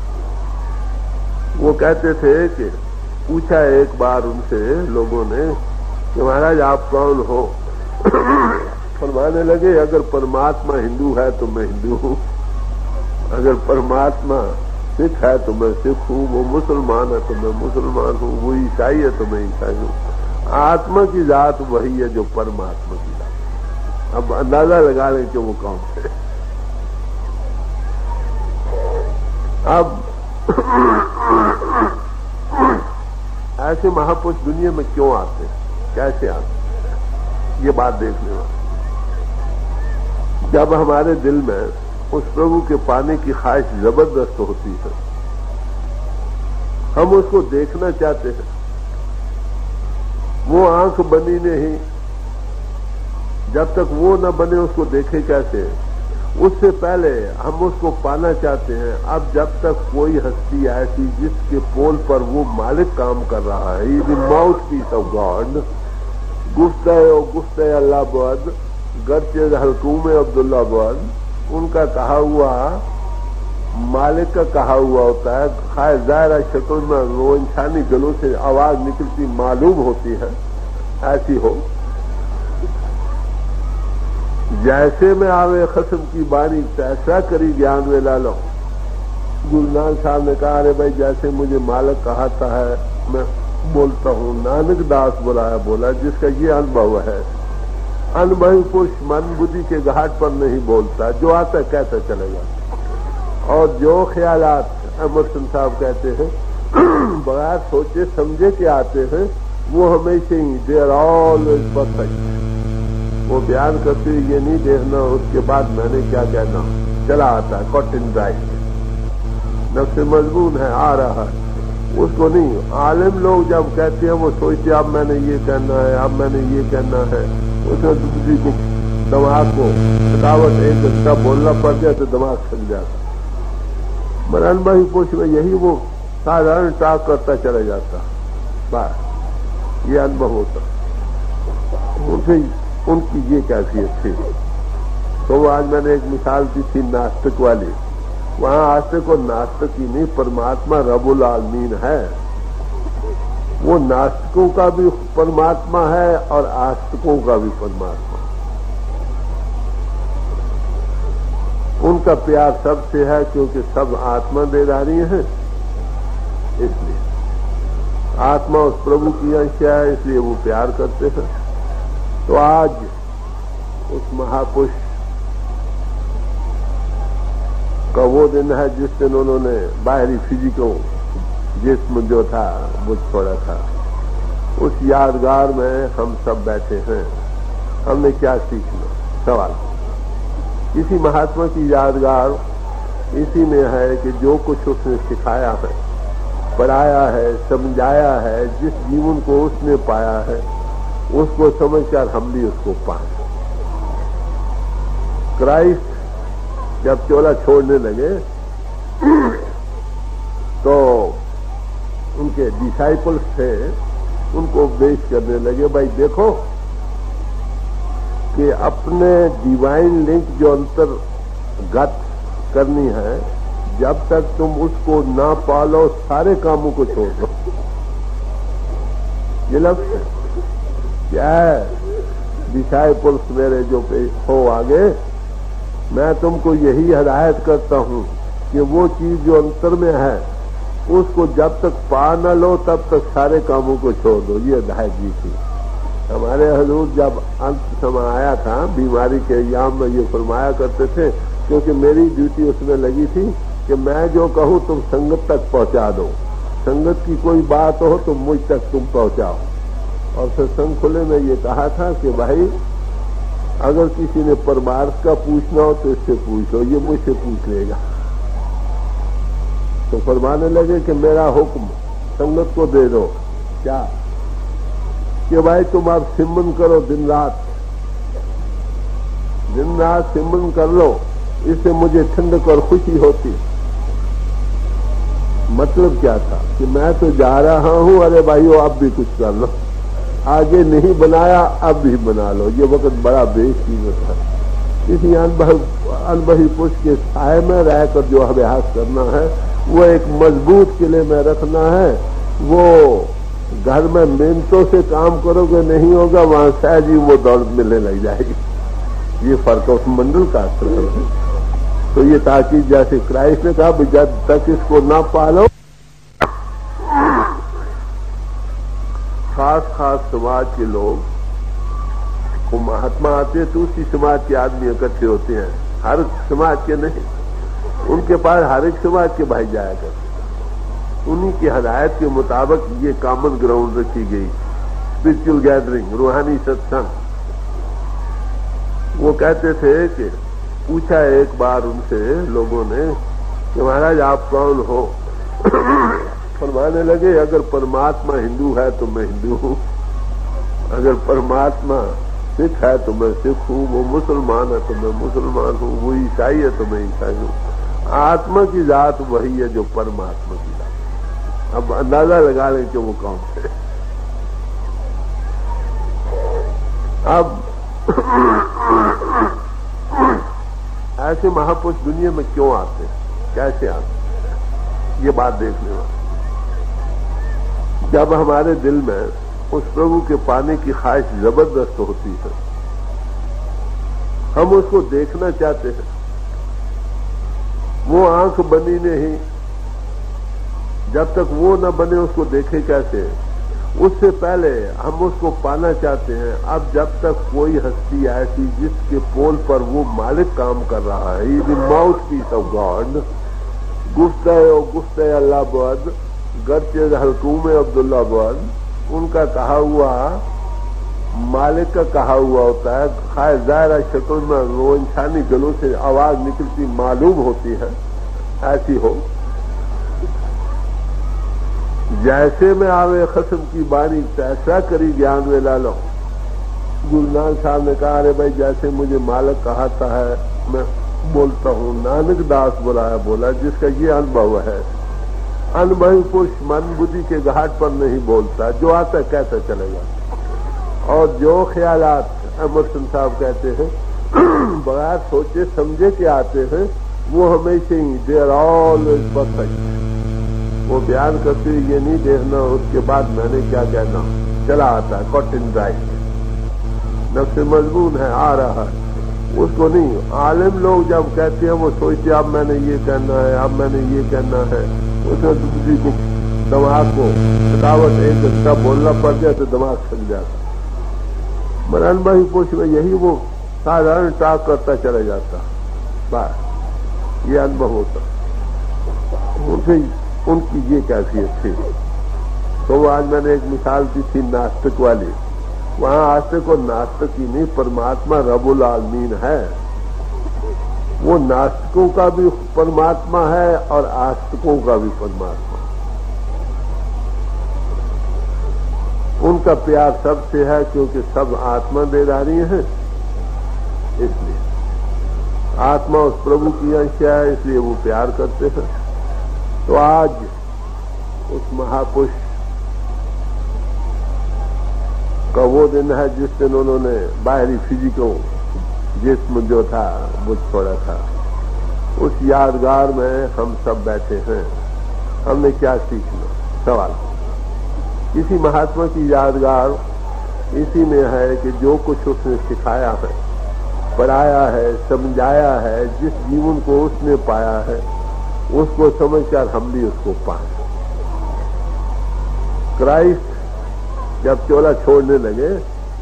वो कहते थे कि पूछा एक बार उनसे लोगों ने कि महाराज आप कौन हो? फरमाने लगे, अगर परमात्मा हिंदू है तो मैं हिंदू हूं, अगर परमात्मा सिख है तो मैं सिख हूं, वो मुसलमान है तो मैं मुसलमान हूं, वो ईसाई है तो मैं ईसाई हूं। आत्मा की जात वही है जो परमात्मा की जात। अब अंदाजा लगा लें कि वो कौन है। अब ऐसे महापुरुष दुनिया में क्यों आते हैं, कैसे आते हैं, ये बात देखने वाली। जब हमारे दिल में उस प्रभु के पाने की ख्वाहिश जबरदस्त होती है, हम उसको देखना चाहते हैं, वो आंख बनी नहीं, जब तक वो न बने उसको देखे कैसे। उससे पहले हम उसको पाना चाहते हैं। अब जब तक कोई हस्ती ऐसी जिसके पोल पर वो मालिक काम कर रहा है, the mouthpiece of God, गुफ्ते अल्लाह बद गर्चे हलकूम अब्दुल्ला बद, उनका कहा हुआ मालिक का कहा हुआ होता है। खाए ज़ाहिर शक्ल में वो इंसानी गलों से आवाज निकलती मालूम होती है, ऐसी हो। जैसे में आवे खस्म की बारी ऐसा करी ज्ञान में ला लो। गुरु नानक साहब ने कहा, अरे भाई जैसे मुझे मालिक कहाता है मैं बोलता हूं। नानक दास बुलाया, बोला जिसका ये अनुभव है। अनुभवी पुरुष मन बुद्धि के घाट पर नहीं बोलता, जो आता कहता चलेगा। और जो ख्यालात एमरसन साहब कहते हैं बगैर सोचे समझे के आते हैं, वो हमेशा ही दे आर ऑलवेज परफेक्ट। वो प्यार करते ये नहीं देखना उसके बाद मैंने क्या कहना, चला आता है कट इन ड्राइव, नफ्स मजबून है आ रहा है, उसको नहीं। आलिम लोग जब कहते हैं वो सोचते अब मैंने ये कहना है, अब मैंने ये कहना है, उसमें दूसरी को दिमाग को थकावट एक घंटा बोलना पड़ जाए तो दिमाग थक जाता। मरण भाई पुरुष में यही वो साधारण टाक करता चला जाता, बस ये अनुभव होता। उनकी ये कैफियत थी। तो आज मैंने एक मिसाल दी थी नास्तिक वाली, वहां आस्तिक और नास्तिक ही नहीं, परमात्मा रब्बुल आलमीन है। वो नास्तिकों का भी परमात्मा है और आस्तिकों का भी परमात्मा। उनका प्यार सबसे है क्योंकि सब आत्मा बेदारी है, इसलिए आत्मा उस प्रभु की अंश है, इसलिए वो प्यार करते हैं। तो आज उस महापुरुष का वो दिन है जिस दिन उन्होंने बाहरी फिजिकों जिस्म जो था वो छोड़ा था। उस यादगार में हम सब बैठे हैं। हमने क्या सीखना? सवाल किसी महात्मा की यादगार इसी में है कि जो कुछ उसने सिखाया है, पढ़ाया है, समझाया है, जिस जीवन को उसने पाया है उसको समझकर हम भी उसको पाए। क्राइस्ट जब चोला छोड़ने लगे तो उनके डिसाइपल्स थे, उनको उपदेश करने लगे, भाई देखो कि अपने डिवाइन लिंक जो अंतर्गत करनी है, जब तक तुम उसको ना पालो सारे कामों को छोड़ दो। ये लक्ष्य क्या है? डिसाइपल्स मेरे जो हो आगे, मैं तुमको यही हिदायत करता हूं कि वो चीज जो अंतर में है उसको जब तक पा न लो तब तक सारे कामों को छोड़ दो। ये हिदायत दी थी हमारे हजूर। जब अंत समय आया था बीमारी के अय्याम में ये फरमाया करते थे, क्योंकि मेरी ड्यूटी उसमें लगी थी कि मैं जो कहूं तुम संगत तक पहुंचा दो, संगत की कोई बात हो तो मुझ तक तुम पहुंचाओ। और फिर संघ खुले में ये कहा था कि भाई अगर किसी ने परमार्थ का पूछना हो तो इससे पूछ लो, ये मुझसे पूछ लेगा। तो फरमाने लगे कि मेरा हुक्म संगत को दे दो, क्या कि भाई तुम आप सिमरन करो, दिन रात सिमरन कर लो, इससे मुझे ठंडक और खुशी होती। मतलब क्या था कि मैं तो जा रहा हूं, अरे भाइयों आप भी कुछ कर लो, आगे नहीं बनाया अब भी बना लो। ये वक्त बड़ा बेशकीमत है। किसी अनबही पुरुष के साय में रहकर जो अभ्यास करना है वो एक मजबूत किले में रखना है। वो घर में मेहनतों से काम करोगे नहीं होगा, वहां सहज ही वो दौड़ मिलने लग जाएगी। ये फर्क उस मंडल का असर है। तो ये ताकि जैसे क्राइस्ट ने कहा जब तक इसको ना पालो, खास समाज के लोग वो महात्मा आते हैं तो उसी समाज के आदमी इकट्ठे होते हैं, हर समाज के नहीं। उनके पास हर एक समाज के भाई जाया करते। उन्हीं की हदायत के मुताबिक ये कॉमन ग्राउंड रखी गई, स्पिरिचुअल गैदरिंग, रूहानी सत्संग। वो कहते थे कि पूछा एक बार उनसे लोगों ने कि महाराज आप कौन हो? फरमाने लगे अगर परमात्मा हिंदू है तो मैं हिंदू हूं, अगर परमात्मा सिख है तो मैं सिख हूं, वो मुसलमान है तो मैं मुसलमान हूं, वो ईसाई है तो मैं ईसाई हूं। आत्मा की जात वही है जो परमात्मा की जात। अब अंदाजा लगा लें कि वो कौन है। अब ऐसे महापुरुष दुनिया में क्यों आते हैं, कैसे आते हैं, ये बात देखने वाली। जब हमारे दिल में उस प्रभु के पाने की ख्वाहिश जबरदस्त होती है, हम उसको देखना चाहते हैं, वो आंख बनी नहीं, जब तक वो न बने उसको देखे कैसे? उससे पहले हम उसको पाना चाहते हैं। अब जब तक कोई हस्ती ऐसी जिसके पोल पर वो मालिक काम कर रहा है, the mouthpiece of God, गुफ्ते अल्लाह बद गर्चे हलकूम अब्दुल्ला बद, उनका कहा हुआ मालिक का कहा हुआ होता है, खाए ज़ाहिर शक्ल में वो इंसानी गलों से आवाज निकलती मालूम होती है, ऐसी हो। जैसे में आवे खस्म की बानी तैसा करी ज्ञान में ला लो। गुरु नानक साहब ने कहा, अरे भाई जैसे मुझे मालिक कहता है मैं बोलता हूँ। नानक दास बुलाया बोला जिसका ये अनुभव है। अनुभवी पुरुष मन बुद्धि के घाट पर नहीं बोलता, जो आता कहता चलेगा। और जो ख्यालात अमरसन साहब कहते हैं बगैर सोचे समझे के आते हैं, वो हमेशा ही देर ऑलवेज परफेक्ट। वो बयान करते ये नहीं देखना उसके बाद मैंने क्या कहना, चला आता है कट इन राइट, नफ्स मजबून है आ रहा है, उसको नहीं। आलिम लोग जब कहते हैं वो सोचते अब मैंने ये कहना है, अब मैंने ये कहना है, उसमें दूसरी को दिमाग को थकावट एक घंटा बोलना पड़ जाए तो दिमाग थक जाता। मरण भाई पुरुष में यही वो साधारण टाक करता चला जाता, बस ये अनुभव होता। उनकी ये कैफियत थी। तो आज मैंने एक मिसाल दी थी नास्तिक वाली। वहां आस्तिक और नास्तिक ही नहीं, परमात्मा रब्बुल आलमीन है। वो नास्तिकों का भी परमात्मा है और आस्तिकों का भी परमात्मा। उनका प्यार सबसे है क्योंकि सब आत्मा बेदारी है, इसलिए आत्मा उस प्रभु की अंश है, इसलिए वो प्यार करते हैं। तो आज उस महापुरुष का वो दिन है जिस दिन उन्होंने बाहरी फिजिको जिस्म जो था वो छोड़ा था। उस यादगार में हम सब बैठे हैं। हमने क्या सीखना? सवाल किसी महात्मा की यादगार इसी में है कि जो कुछ उसने सिखाया है, पढ़ाया है, समझाया है, जिस जीवन को उसने पाया है उसको समझकर हम भी उसको पाए। क्राइस्ट जब चोला छोड़ने लगे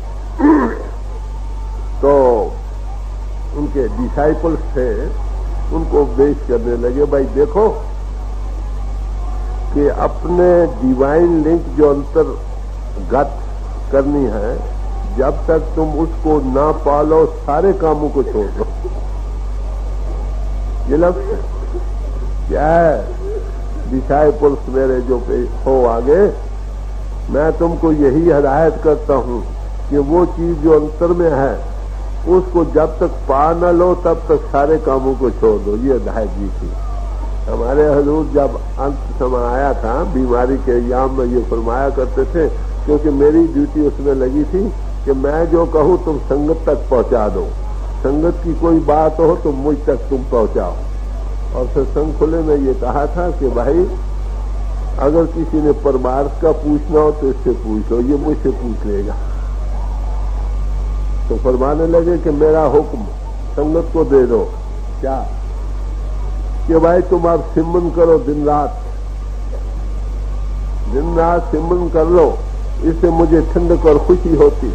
तो उनके डिसाइपल्स थे, उनको उपदेश करने लगे, भाई देखो कि अपने डिवाइन लिंक जो अंतर्गत करनी है, जब तक तुम उसको ना पालो सारे कामों को छोड़ दो। ये लक्ष्य क्या है? डिसाइपल्स मेरे जो हो आगे, मैं तुमको यही हिदायत करता हूं कि वो चीज जो अंतर में है उसको जब तक पा न लो तब तक सारे कामों को छोड़ दो। ये हिदायत दी थी हमारे हजूर। जब अंत समय आया था बीमारी के अय्याम में ये फरमाया करते थे, क्योंकि मेरी ड्यूटी उसमें लगी थी कि मैं जो कहूं तुम संगत तक पहुंचा दो, संगत की कोई बात हो तो मुझ तक तुम पहुंचाओ। और सत्संग खुले में ये कहा था कि भाई अगर किसी ने परमार्थ का पूछना हो तो इससे पूछ लो, ये मुझसे पूछ लेगा। तो फरमाने लगे कि मेरा हुक्म संगत को दे दो, क्या कि भाई तुम अब सिमरन करो, दिन रात सिमरन कर लो, इससे मुझे ठंडक और खुशी होती।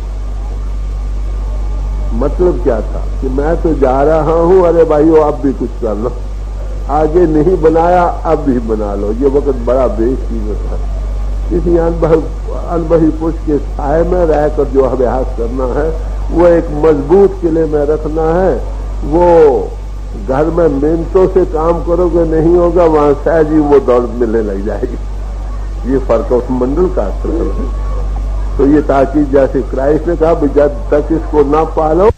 मतलब क्या था कि मैं तो जा रहा हूं, अरे भाइयों अब भी कुछ कर लो, आगे नहीं बनाया अब भी बना लो। ये वक्त बड़ा बेकीमत है। किसी अनुभवी पुरुष के साय में रहकर जो अभ्यास करना है वो एक मजबूत किले में रखना है। वो घर में मेहनतों से काम करोगे नहीं होगा, वहां सहज ही वो दौड़ मिलने लग जाएगी। ये फर्क उस मंडल का असर है। तो ये ताकि जैसे क्राइस्ट ने कहा जब तक इसको ना पालो